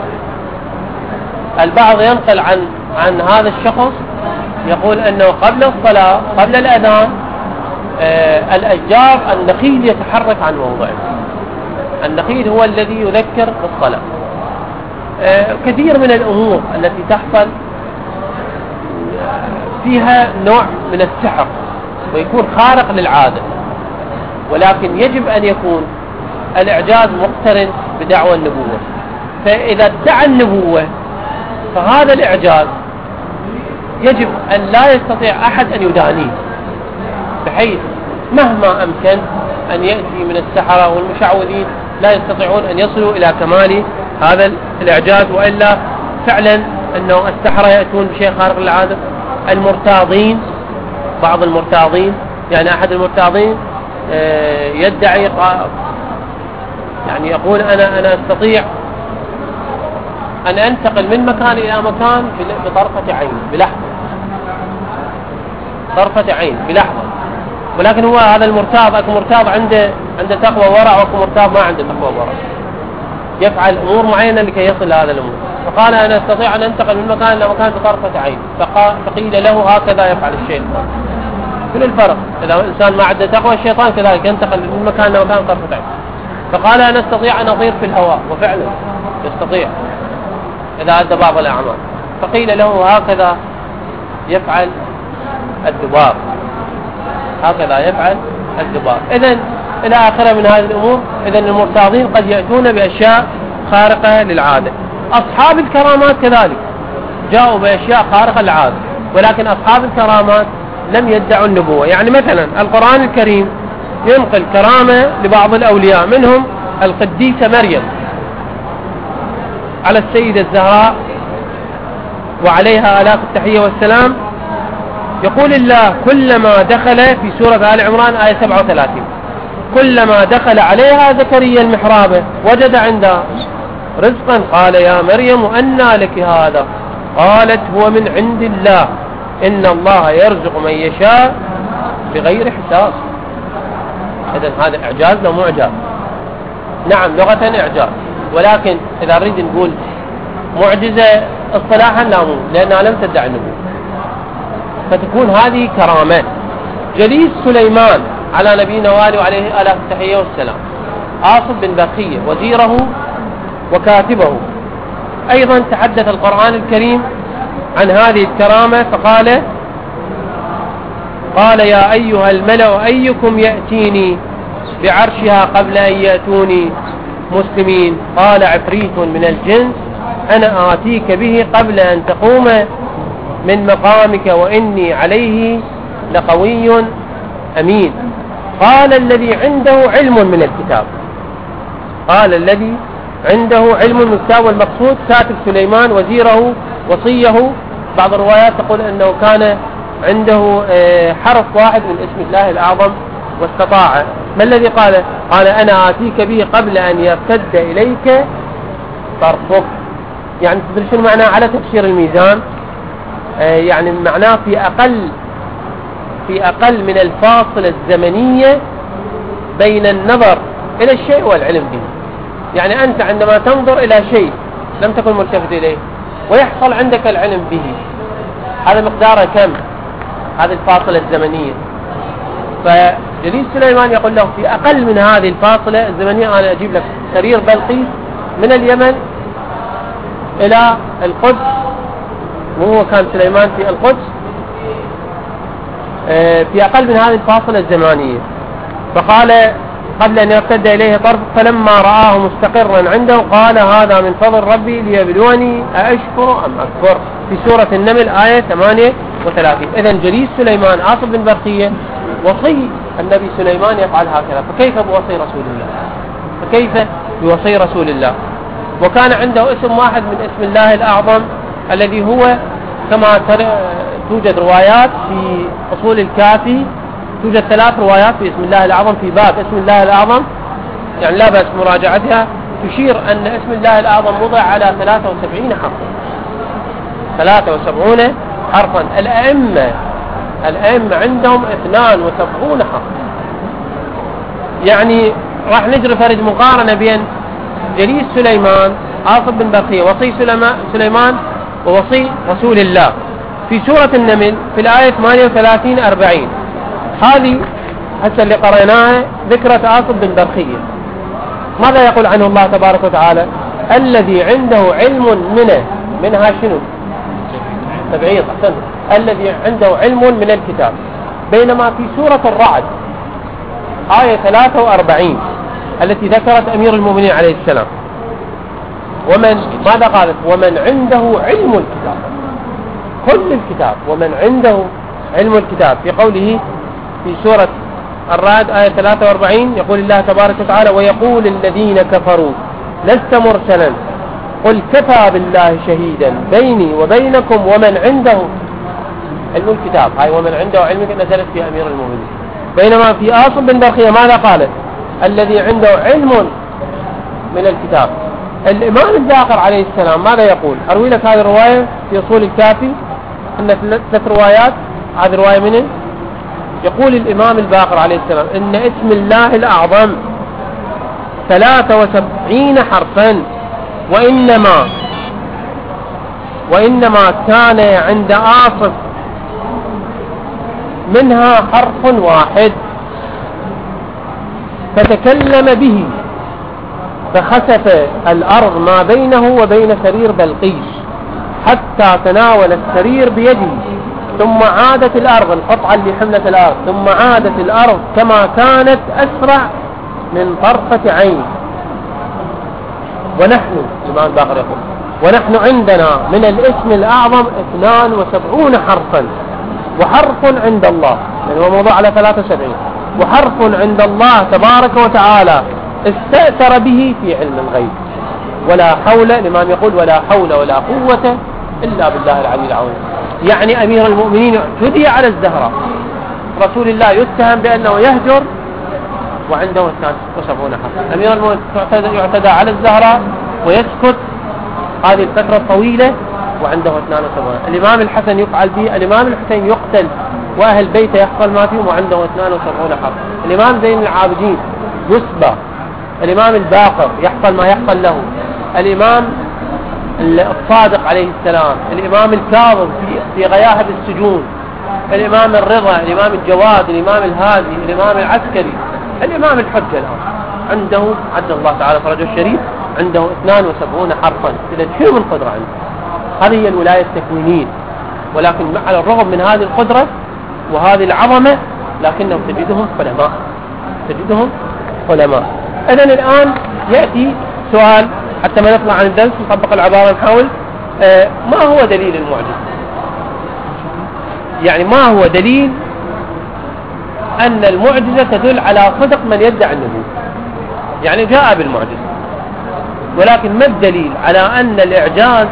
[SPEAKER 1] البعض ينقل عن عن هذا الشخص يقول أنه قبل الصلاة قبل الأذان آه الأشجار النخيل يتحرك عن موضعه. النخيل هو الذي يذكر بالصلاة. آه كثير من الأمور التي تحصل فيها نوع من السحر ويكون خارق للعادة، ولكن يجب أن يكون الإعجاز مقترن بدعوى النبوة. فإذا ادعى النبوة فهذا الإعجاز يجب أن لا يستطيع أحد أن يدانيه، بحيث مهما أمكن أن يأتي من السحرة والمشعوذين لا يستطيعون أن يصلوا إلى كمال هذا الإعجاز. وإلا فعلا أنه السحرة يأتون بشيء خارق للعادة. المرتاضين، بعض المرتاضين، يعني أحد المرتاضين يدعي، يعني يقول أنا أنا أستطيع أن أنتقل من مكان إلى مكان بطرفة عين، بلحظة، طرفة عين بلحظة. ولكن هو هذا المرتاض، أكو مرتاض عنده عنده تقوى ورع، وأكو مرتاض ما عنده تقوى ورع، يفعل أمور معينة لكي يصل لهذا الأمور. فقال أنا أستطيع أن أنتقل من مكان إلى مكان بطرفة عين، فقيل له هكذا يفعل الشيطان. كل الفرق إذا إنسان ما عنده تقوى، الشيطان كذلك ينتقل من مكان إلى مكان بطرفة عين. فقال أنا أستطيع أن أطير في الهواء، وفعلا يستطيع إذا أدى بعض الأعمال. فقيل له هكذا يفعل الذباب، هكذا يفعل الذباب. إذن إلى آخره من هذه الأمور. إذن المرتاضين قد يأتون بأشياء خارقة للعادة. أصحاب الكرامات كذلك جاءوا بأشياء خارقة للعادة. ولكن أصحاب الكرامات لم يدعوا النبوة. يعني مثلا القرآن الكريم ينقل كرامة لبعض الأولياء، منهم القديسة مريم على السيدة الزهراء وعليها آلاف التحية والسلام. يقول الله كلما دخل في سورة آل عمران آية سبعة وثلاثين كلما دخل عليها زكريا المحراب وجد عندها رزقا قال يا مريم أنى لك هذا؟ قالت هو من عند الله إن الله يرزق من يشاء بغير حساب. إذن هذا إعجاز لو مو إعجاز؟ نعم لغة إعجاز، ولكن إذا نريد نقول معجزة اصطلاحا لا، مو لأنها لم تدعي النبوة، فتكون هذه كرامات. جليس سليمان على نبينا وآله وعليه آلاف التحية والسلام، عاصم بن بقية وزيره وكاتبه، أيضا تحدث القرآن الكريم عن هذه الكرامة فقال قال يا أيها الملأ أيكم يأتيني بعرشها قبل أن يأتوني مسلمين؟ قال عفريت من الجن أنا آتيك به قبل أن تقوم من مقامك وإني عليه لقوي أمين. قال الذي عنده علم من الكتاب قال الذي عنده علم من الكتاب، والمقصود كاتب سليمان وزيره وصيه. بعض الروايات تقول أنه كان عنده حرف واحد من اسم الله الأعظم واستطاع. ما الذي قال؟ قال أنا آتيك به قبل أن يرتد إليك طرفك. يعني تدري شنو معناه على تفسير الميزان؟ يعني معناه في أقل في أقل من الفاصلة الزمنية بين النظر إلى الشيء والعلم به. يعني أنت عندما تنظر إلى شيء لم تكن ملتفت إليه ويحصل عندك العلم به، هذا مقداره كم؟ هذه الفاصلة الزمنية. فجليس سليمان يقول له في أقل من هذه الفاصلة الزمنية أنا أجيب لك سرير بلقيس من اليمن إلى القدس، وهو كان سليمان في القدس، في أقل من هذه الفاصلة الزمانية. فقال قبل أن يرتد إليه طرف فلما رآه مستقرا عنده قال هذا من فضل ربي ليبلوني أأشكر أم أكفر، في سورة النمل آية ثمانية وثلاثين. إذن جليس سليمان عاصم بن برقية وصي النبي سليمان يفعل هكذا، فكيف بوصي رسول الله؟ فكيف بوصي رسول الله؟ وكان عنده اسم واحد من اسم الله الأعظم الذي هو كما توجد روايات في أصول الكافي، توجد ثلاث روايات في اسم الله الأعظم في باب اسم الله الأعظم، يعني لا بأس مراجعتها، تشير أن اسم الله الأعظم وضع على ثلاثة وسبعين حرفا ثلاثة وسبعين حرفا. الأئمة الأئمة عندهم اثنان وسبعون حرفا. يعني راح نجري فرد مقارنة بين جليس سليمان عاصم بن بقية وصي سليمان ووصي رسول الله في سورة النمل في الآية ثمانية وثلاثين أربعين. هذه هسه اللي قرأناها ذكرة عاصم بن برقية. ماذا يقول عنه الله تبارك وتعالى؟ الذي عنده علم منه، منها شنو؟ تبعيض. أحسنت. الذي عنده علم من الكتاب. بينما في سورة الرعد آية ثلاثة وأربعين التي ذكرت أمير المؤمنين عليه السلام، ومن ماذا قالت؟ ومن عنده علم الكتاب، كل الكتاب، ومن عنده علم الكتاب. في قوله في سورة الرعد آية ثلاثة وأربعين يقول الله تبارك وتعالى ويقول الذين كفروا لست مرسلا قل كفى بالله شهيدا بيني وبينكم ومن عنده علم الكتاب. هاي ومن عنده علم نزلت في أمير المؤمنين. بينما في عاصم بن برقية ماذا قالت؟ الذي عنده علم من الكتاب. الإمام الباقر عليه السلام ماذا يقول؟ أروي لك هذه الرواية في أصول الكافي، أن ثلاث روايات. هذه رواية منه. يقول الإمام الباقر عليه السلام إن اسم الله الأعظم ثلاثة وسبعين حرفا، وإنما وإنما كان عند عاصم منها حرف واحد فتكلم به فخسف الأرض ما بينه وبين سرير بلقيس حتى تناول السرير بيده، ثم عادت الأرض القطعة اللي حملت الأرض ثم عادت الأرض كما كانت أسرع من طرفة عين. ونحن الإمام الباقر يقول ونحن عندنا من الاسم الأعظم اثنان وسبعون حرفا، وحرف عند الله، يعني هو موضوع على ثلاثة وسبعين، وحرف عند الله تبارك وتعالى استأثر به في علم الغيب. ولا حول، الإمام يقول ولا حول ولا قوة إلا بالله العلي العظيم. يعني أمير المؤمنين اعتدي على الزهراء، رسول الله يتهم بأنه يهجر وعنده اثنان وسبعون حرف. أمير المؤمنين يعتدى على الزهراء ويسكت هذه الفترة الطويلة وعنده اثنان وسبعون. الإمام الحسن يفعل به، الإمام الحسين يقتل وأهل بيته يحصل ما فيهم وعنده اثنان وسبعون حرف. الإمام زين العابدين يسبى، الإمام الباقر يحصل ما يحصل له، الإمام الصادق عليه السلام، الإمام الكاظم في, في غياهب السجون، الإمام الرضا، الإمام الجواد، الإمام الهادي، الإمام العسكري، الإمام الحجة الآن عنده عد الله تعالى فرجه الشريف عنده اثنان وسبعون حرفا. إذا شو من قدرة عنده؟ هذه هي الولاية التكوينية. ولكن على الرغم من هذه القدرة وهذه العظمة لكنهم تجدهم علماء، تجدهم علماء. إذن الآن يأتي سؤال حتى ما نطلع عن الدرس نطبق العبارة نحاول. آه ما هو دليل المعجزة؟ يعني ما هو دليل أن المعجزة تدل على صدق من يدعي النبوة؟ يعني جاء بالمعجزة، ولكن ما الدليل على أن الإعجاز،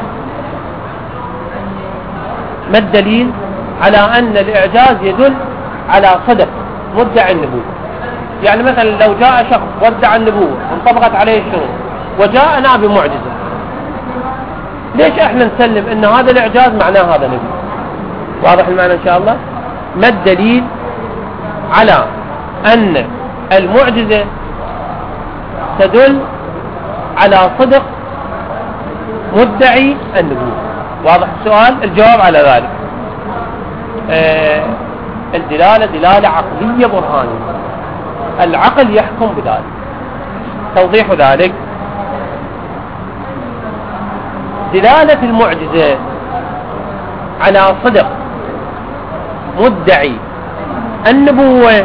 [SPEAKER 1] ما الدليل على أن الإعجاز يدل على صدق مدعي النبوة؟ يعني مثلا لو جاء شخص وادعى النبوة وانطبقت عليه الشروط وجاءنا بمعجزة، ليش احنا نسلم ان هذا الإعجاز معناه هذا نبي؟ واضح المعنى ان شاء الله؟ ما الدليل على أن المعجزة تدل على صدق مدعي النبوة؟ واضح السؤال؟ الجواب على ذلك آه الدلالة دلالة عقلية برهانية، العقل يحكم بذلك. توضيح ذلك دلالة المعجزة على صدق مدعي النبوة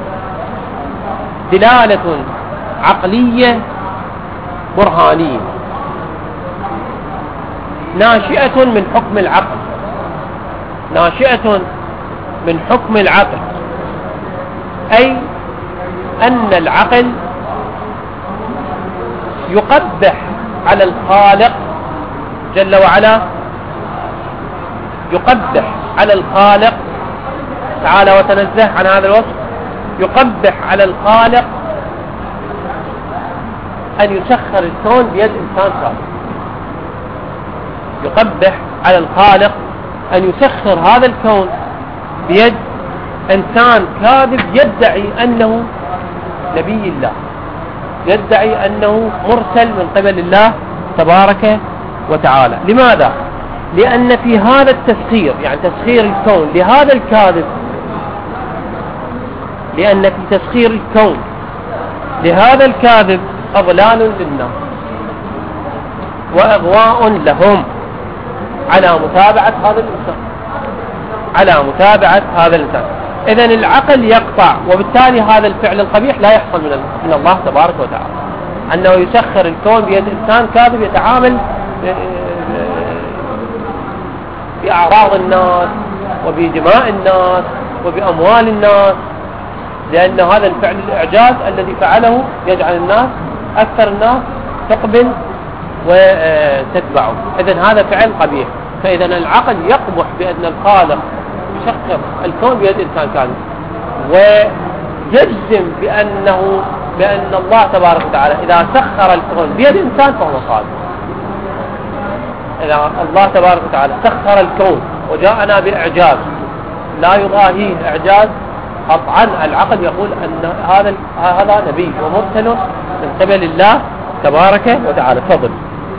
[SPEAKER 1] دلالة عقلية برهانية ناشئة من حكم العقل، ناشئة من حكم العقل، أي أن العقل يقبح على الخالق جل وعلا، يقبح على الخالق تعالى وتنزه عن هذا الوصف، يقبح على الخالق أن يسخر الكون بيد إنسان كاذب، يقبح على الخالق أن يسخر هذا الكون بيد إنسان كاذب يدعي أنه نبي الله، يدعي أنه مرسل من قبل الله تبارك وتعالى. لماذا؟ لأن في هذا التسخير، يعني تسخير الكون لهذا الكاذب، لأن في تسخير الكون لهذا الكاذب أضلال للناس وإغواء لهم على متابعة هذا الإنسان، على متابعة هذا الإنسان. إذن العقل يقطع، وبالتالي هذا الفعل القبيح لا يحصل من الله تبارك وتعالى، أنه يسخر الكون بيد إنسان كاذب يتعامل بأعراض الناس وبدماء الناس وبأموال الناس، لأن هذا الفعل الإعجاز الذي فعله يجعل الناس أكثر الناس تقبل وتتبعه. إذن هذا فعل قبيح. فإذن العقل يقبح بأن الخالق يسخر الكون بيد إنسان كاذب، ويجزم بأنه بأن الله تبارك وتعالى إذا سخر الكون بيد إنسان فهو صادق. إذا الله تبارك وتعالى سخر الكون وجاءنا بإعجاز لا يضاهيه إعجاز، قطعا العقل يقول أن هذا هذا نبي ومرسل من قبل الله تبارك وتعالى. تفضل.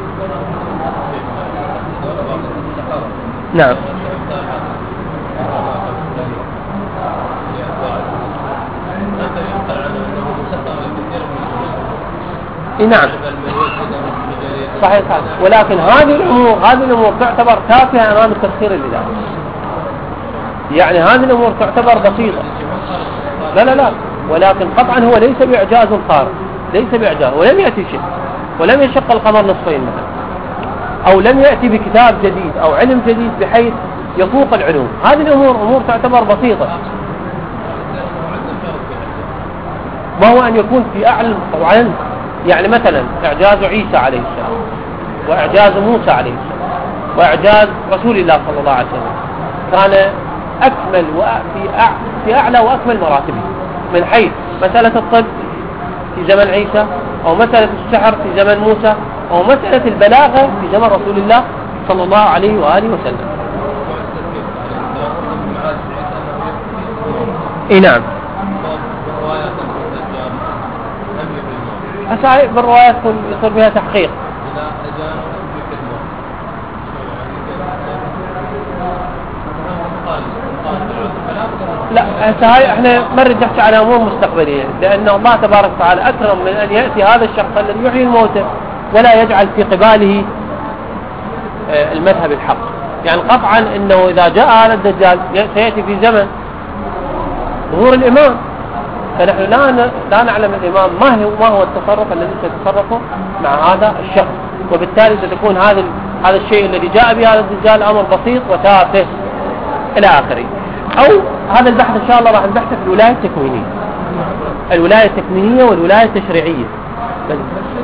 [SPEAKER 1] نعم. نعم صحيح صحيح. ولكن هذه الأمور هذه الأمور تعتبر تافهة أمام التسخير الإلهي، يعني هذه الأمور تعتبر بسيطة. لا لا لا، ولكن قطعا هو ليس بإعجاز خارق، ليس بإعجاز، ولم يأتي شيء، ولم يشق القمر نصفين مثلا، أو لم يأتي بكتاب جديد أو علم جديد بحيث يفوق العلوم. هذه الأمور أمور تعتبر بسيطة، وهو أن يكون في أعلم أو علم. يعني مثلا إعجاز عيسى عليه السلام، وإعجاز موسى عليه السلام، وإعجاز رسول الله صلى الله عليه وسلم كان أكمل في أعلى وأكمل مراتبه، من حيث مسألة الطب في زمن عيسى، أو مسألة السحر في زمن موسى، أو مسألة البلاغة في زمن رسول الله صلى الله عليه وآله وسلم. إيه نعم. أسعى بالروايات يصير فيها تحقيق. لا هاي احنا ما نريد نحكي على امور مستقبليه، لان الله تبارك وتعالى اكرم من ان ياتي هذا الشخص الذي يحيي الموتى ولا يجعل في قباله المذهب الحق. يعني قطعا انه اذا جاء هذا الدجال سياتي في زمن ظهور الامام، فنحن لا لا نعلم الامام ما هو ما هو التصرف الذي سيتصرفه مع هذا الشخص، وبالتالي ستكون هذا هذا الشيء الذي جاء به هذا الدجال امر بسيط وتافه الى اخره. او هذا البحث ان شاء الله راح نبحث في الولايه التكوينيه، الولايه التكوينيه والولايه التشريعيه. بس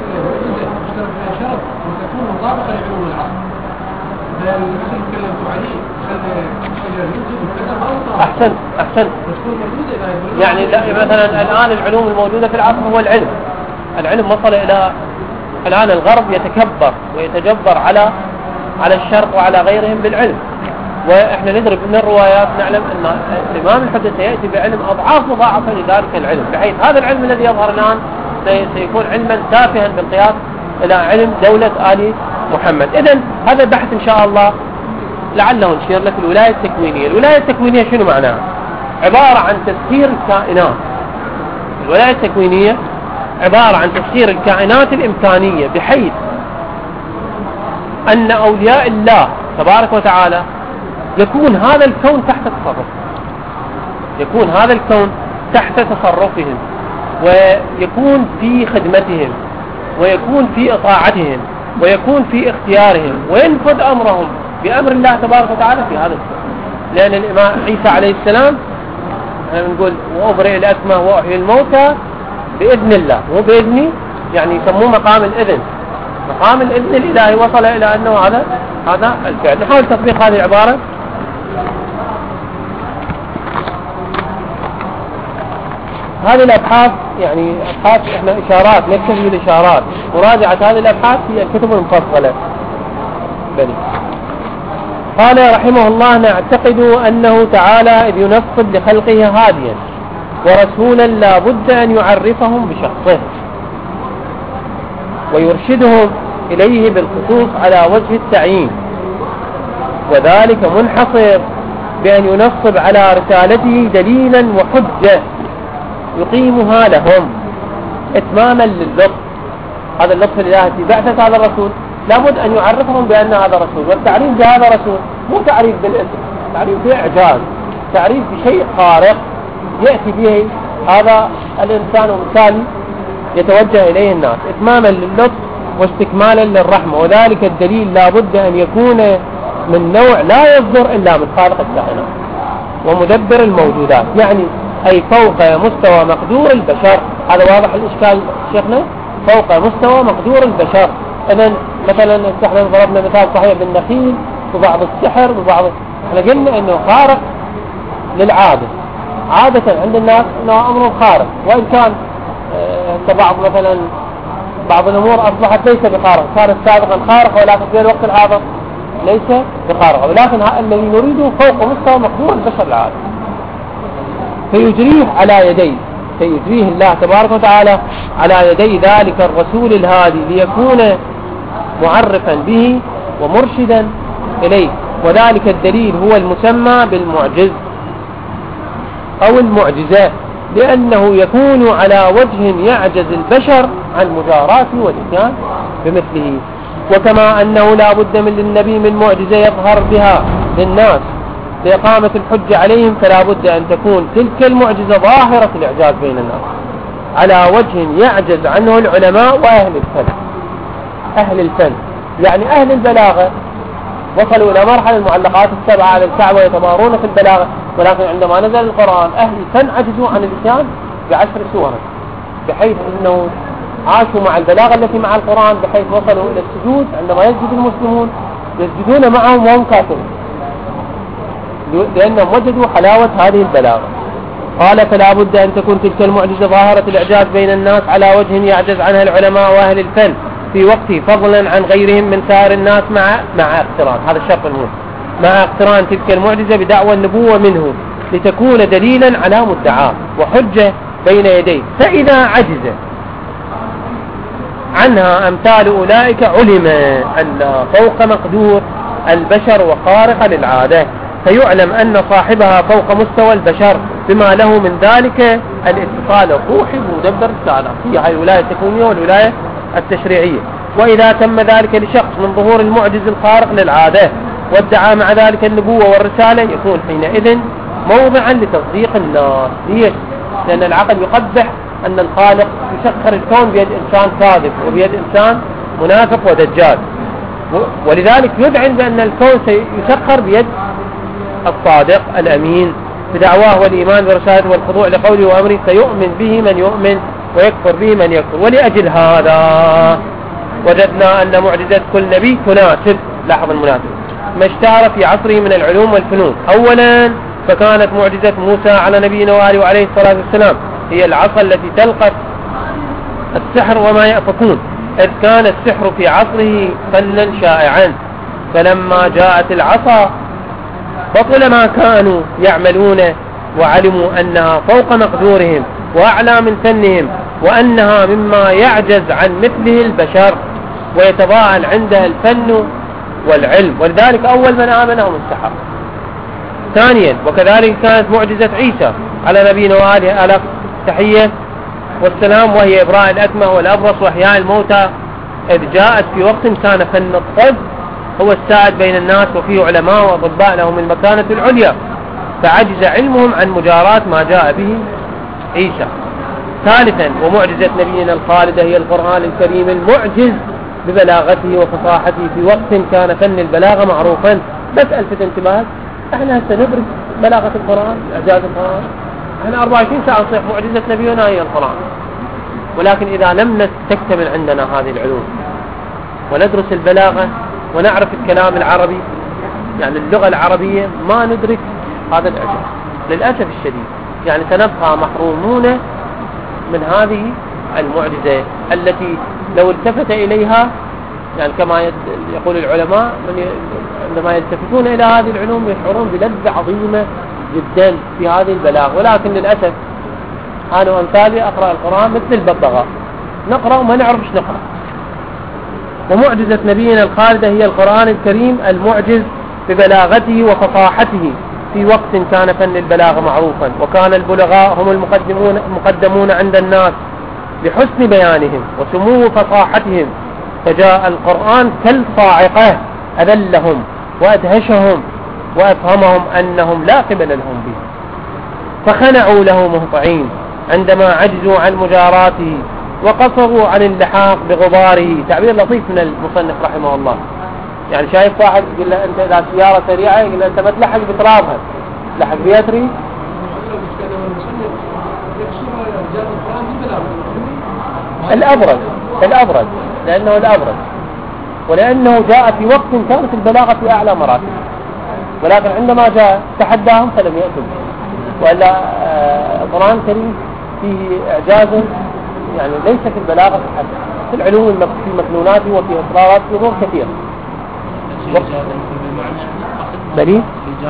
[SPEAKER 1] احسن احسن يعني لا مثلا الان العلوم الموجوده في العصر هو العلم العلم وصل الى الان الغرب يتكبر ويتجبر على على الشرق وعلى غيرهم بالعلم، واحنا نضرب من الروايات نعلم ان الامام الحجة سياتي بعلم اضعاف مضاعفه لذلك العلم، بحيث هذا العلم الذي يظهر الان سيكون علما تافها بالقياس الى علم دوله ال محمد. اذن هذا البحث ان شاء الله لعله نشير لك الولايه التكوينيه. الولايه التكوينيه شنو معناها؟ عباره عن تسخير الكائنات. الولايه التكوينيه عباره عن تسخير الكائنات الامكانيه، بحيث ان اولياء الله تبارك وتعالى يكون هذا الكون تحت تصرف يكون هذا الكون تحت تصرفهم، ويكون في خدمتهم، ويكون في اطاعتهم، ويكون في اختيارهم، وينفذ امرهم بامر الله تبارك وتعالى في هذا الكون. لان الامام عيسى عليه السلام احنا بنقول وابرئ الاكمه واحيي الموتى باذن الله، مو باذني، يعني يسموه مقام الاذن، مقام الاذن الالهي وصل الى انه هذا هذا الفعل. نحاول تطبيق هذه العباره. هذه الابحاث يعني ابحاث احنا اشارات نكتفي بالاشارات، مراجعه هذه الابحاث في الكتب المفصله. بني قال رحمه الله: نعتقد انه تعالى اذ ينفذ لخلقه هاديا ورسولا لا بد ان يعرفهم بشخصه ويرشدهم اليه بالخصوص على وجه التعيين، وذلك منحصر بان ينصب على رسالته دليلا وحجه يقيمها لهم اتماما لللطف. هذا اللطف الالهي في بعثة هذا الرسول لابد ان يعرفهم بان هذا رسول، والتعريف بهذا رسول مو تعريف بالاسم، تعريف باعجاز، تعريف بشيء خارق ياتي به هذا الانسان وبالتالي يتوجه اليه الناس اتماما لللطف واستكمالا للرحمه. وذلك الدليل لابد ان يكون من نوع لا يصدر الا من خالق الكائنات ومدبر الموجودات، يعني أي فوق مستوى مقدور البشر. هذا واضح الإشكال شيخنا؟ فوق مستوى مقدور البشر. إذن مثلا احنا ضربنا مثال صحيح بالنخيل وبعض السحر وبعض، احنا قلنا انه خارق للعادة، عادة عند الناس انه امر خارق، وان كان اه بعض مثلا بعض الامور اصبحت ليس بخارق، كانت سابقا خارقة ولكن في الوقت الحاضر ليس بخارقة، ولكن الذي نريده فوق مستوى مقدور البشر العادة، فيجريه على يديه فيجريه الله تبارك وتعالى على يدي ذلك الرسول الهادي ليكون معرفا به ومرشدا إليه. وذلك الدليل هو المسمى بالمعجز أو المعجزة، لأنه يكون على وجه يعجز البشر عن مجاراته والإتيان بمثله. وكما أنه لا بد من للنبي من معجزة يظهر بها للناس لإقامة الحجة عليهم، فلا بد أن تكون تلك المعجزة ظاهرة الإعجاز بين الناس على وجه يعجز عنه العلماء وأهل الفن أهل الفن يعني أهل البلاغة وصلوا إلى مرحلة المعلقات السبعة على الكعبة يتمارون في البلاغة، ولكن عندما نزل القرآن أهل الفن عجزوا عن الإتيان بعشر سور، بحيث أنه عاشوا مع البلاغة التي مع القرآن، بحيث وصلوا إلى السجود عندما يسجد المسلمون يسجدون معهم وهم كافرون، لأنهم وجدوا حلاوة هذه البلاغة. قال فلا بد أن تكون تلك المعجزة ظاهرة الإعجاز بين الناس على وجه يعجز عنها العلماء وأهل الفن في وقته، فضلا عن غيرهم من سائر الناس، مع مع اقتران هذا الشرط المهم مع اقتران تلك المعجزة بدعوى النبوة منه، لتكون دليلا على مدعاه وحجة بين يديه. فإذا عجز عنها أمثال أولئك علم أن فوق مقدور البشر وخارق للعادة، فيعلم أن صاحبها فوق مستوى البشر بما له من ذلك الاتصال الروحي بمدبر السالة، هي هاي الولاية التكوينية والولاية التشريعية. وإذا تم ذلك لشخص من ظهور المعجز الخارق للعادة وادعى مع ذلك النبوة والرسالة، يكون حينئذ موضعا لتصديق الناس. ليش؟ لأن العقل يقبح أن الخالق يسخر الكون بيد إنسان كاذب وبيد إنسان منافق ودجال، ولذلك يدعي بأن الكون سيسخر بيد الصادق الأمين بدعواه والإيمان برسالته والخضوع لقوله وأمره، فيؤمن به من يؤمن ويكفر به من يكفر. ولأجل هذا وجدنا أن معجزة كل نبي تناسب، لاحظ المناسب، ما اشتهر في عصره من العلوم والفنون. أولا فكانت معجزة موسى على نبينا وآله وعليه الصلاة والسلام هي العصا التي تلقف السحر وما يأفكون، إذ كان السحر في عصره فنا شائعا، فلما جاءت العصا بطل ما كانوا يعملون، وعلموا أنها فوق مقدورهم وأعلى من فنهم، وأنها مما يعجز عن مثله البشر ويتضاءل عندها الفن والعلم، ولذلك أول من آمنهم السحر. ثانيا وكذلك كانت معجزة عيسى على نبينا وآله على تحية والسلام، وهي إبراء الأكمه والأبرص وإحياء الموتى، إذ جاءت في وقت كان فن الطب هو السائد بين الناس، وفيه علماء وأطباء لهم المكانة العليا، فعجز علمهم عن مجاراة ما جاء به عيسى. ثالثا ومعجزة نبينا الخالدة هي القرآن الكريم المعجز ببلاغته وفصاحته في وقت كان فن البلاغة معروفا. بس ألفت انتباهك، احنا هسه ندرك بلاغة القرآن، إعجاز القرآن، احنا أربعة وعشرين ساعة نصيح معجزة نبينا هي القرآن، ولكن إذا لم تكتمل عندنا هذه العلوم وندرس البلاغة ونعرف الكلام العربي، يعني اللغة العربية، ما ندرك هذا الإعجاز للأسف الشديد. يعني سنبقى محرومون من هذه المعجزة التي لو التفت إليها، يعني كما يقول العلماء من عندما يلتفتون إلى هذه العلوم يشعرون بلذة عظيمة جدا في هذه البلاغ، ولكن للأسف أنا وأمثالي أقرأ القرآن مثل الببغاء، نقرأ وما نعرف ايش نقرأ. ومعجزة نبينا الخالدة هي القرآن الكريم المعجز ببلاغته وفصاحته في وقت كان فن البلاغة معروفا، وكان البلغاء هم المقدمون, المقدمون عند الناس بحسن بيانهم وسمو فصاحتهم، فجاء القرآن كالصاعقة أذلهم وأدهشهم وأفهمهم أنهم لا قبل لهم به، فخنعوا له مهطعين عندما عجزوا عن مجاراته وقصروا عن اللحاق بغباره. تعبير لطيف من المصنف رحمه الله، يعني شايف واحد يقول له أنت إذا سيارة سريعة يقول له أنت ما تلحق بترابها، لحق بيتري. الأبرز الأبرز لأنه الأبرز، ولأنه جاء في وقت كانت البلاغة في أعلى مراتب، ولكن عندما جاء تحداهم فلم يأتوا. وإلا القرآن الكريم فيه إعجاز يعني ليس في البلاغة فحسب، في العلوم في مكنوناته وفي إصرارات في أمور كثيرة. بلي؟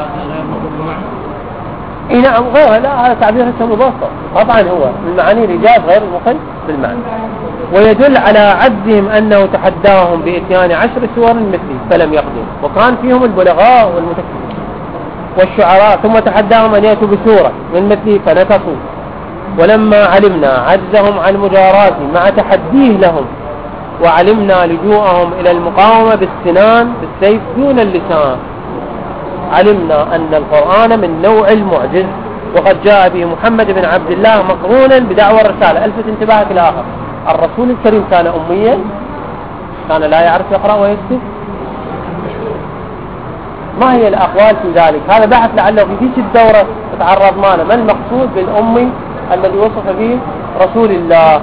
[SPEAKER 1] إيه نعم غير، لا هذا تعبير اسمه مبسط، طبعا هو من معاني الإيجاز غير المخل بالمعنى، ويدل على عجزهم أنه تحداهم بإتيان عشر سور مثله فلم يقدروا، وكان فيهم البلغاء والمتكلمين والشعراء، ثم تحداهم أن يأتوا بسورة من مثله فنكصوا. ولما علمنا عجزهم عن مجاراته مع تحديه لهم، وعلمنا لجوءهم إلى المقاومة بالسنان بالسيف دون اللسان، علمنا أن القرآن من نوع المعجز، وقد جاء به محمد بن عبد الله مقرونا بدعوى الرسالة. ألفت انتباهك الآخر، الرسول الكريم كان أميا كان لا يعرف يقرأ ويكتب؟ ما هي الأقوال في ذلك؟ هذا بحث لعله في ذيك الدورة تتعرض معنا. ما المقصود بالأمي الذي وصف به رسول الله؟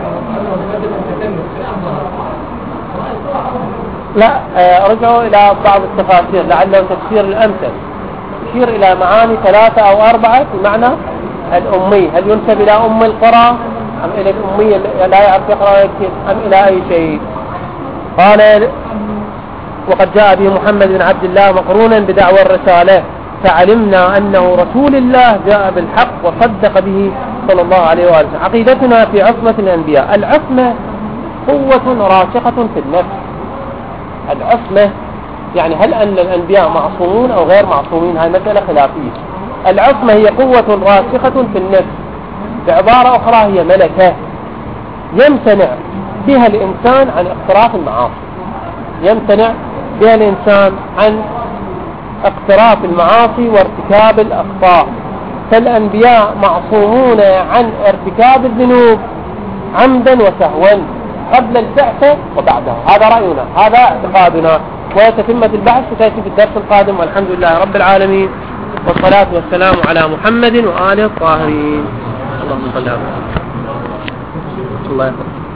[SPEAKER 1] لا ارجعوا إلى بعض التفاسير لعله تفسير الأمثل يشير إلى معاني ثلاثة أو أربعة في معنى الأمي. هل ينسب إلى أم القرى أم إلى الأمي لا يعرف يقرأ ويكتب أم إلى أي شيء؟ قال وقد جاء به محمد بن عبد الله مقرونا بدعوى الرسالة فعلمنا أنه رسول الله جاء بالحق وصدق به صلى الله عليه وآله. عقيدتنا في عصمة الأنبياء. العصمة قوة راسخة في النفس. العصمة يعني هل أن الأنبياء معصومون أو غير معصومين؟ هذه مسألة خلافية. العصمة هي قوة راسخة في النفس، بعبارة أخرى هي ملكة يمتنع بها الإنسان عن اقتراف المعاصي، يمتنع بها الإنسان عن اقتراف المعاصي وارتكاب الأخطاء. فالأنبياء معصومون عن ارتكاب الذنوب عمدا وسهوا قبل البعثة وبعدها. هذا رأينا، هذا اعتقادنا، وتتمة البحث ستأتي في الدرس القادم. والحمد لله رب العالمين، والصلاة والسلام على محمد وآله الطاهرين. اللهم صل على محمد. الله يحفظك.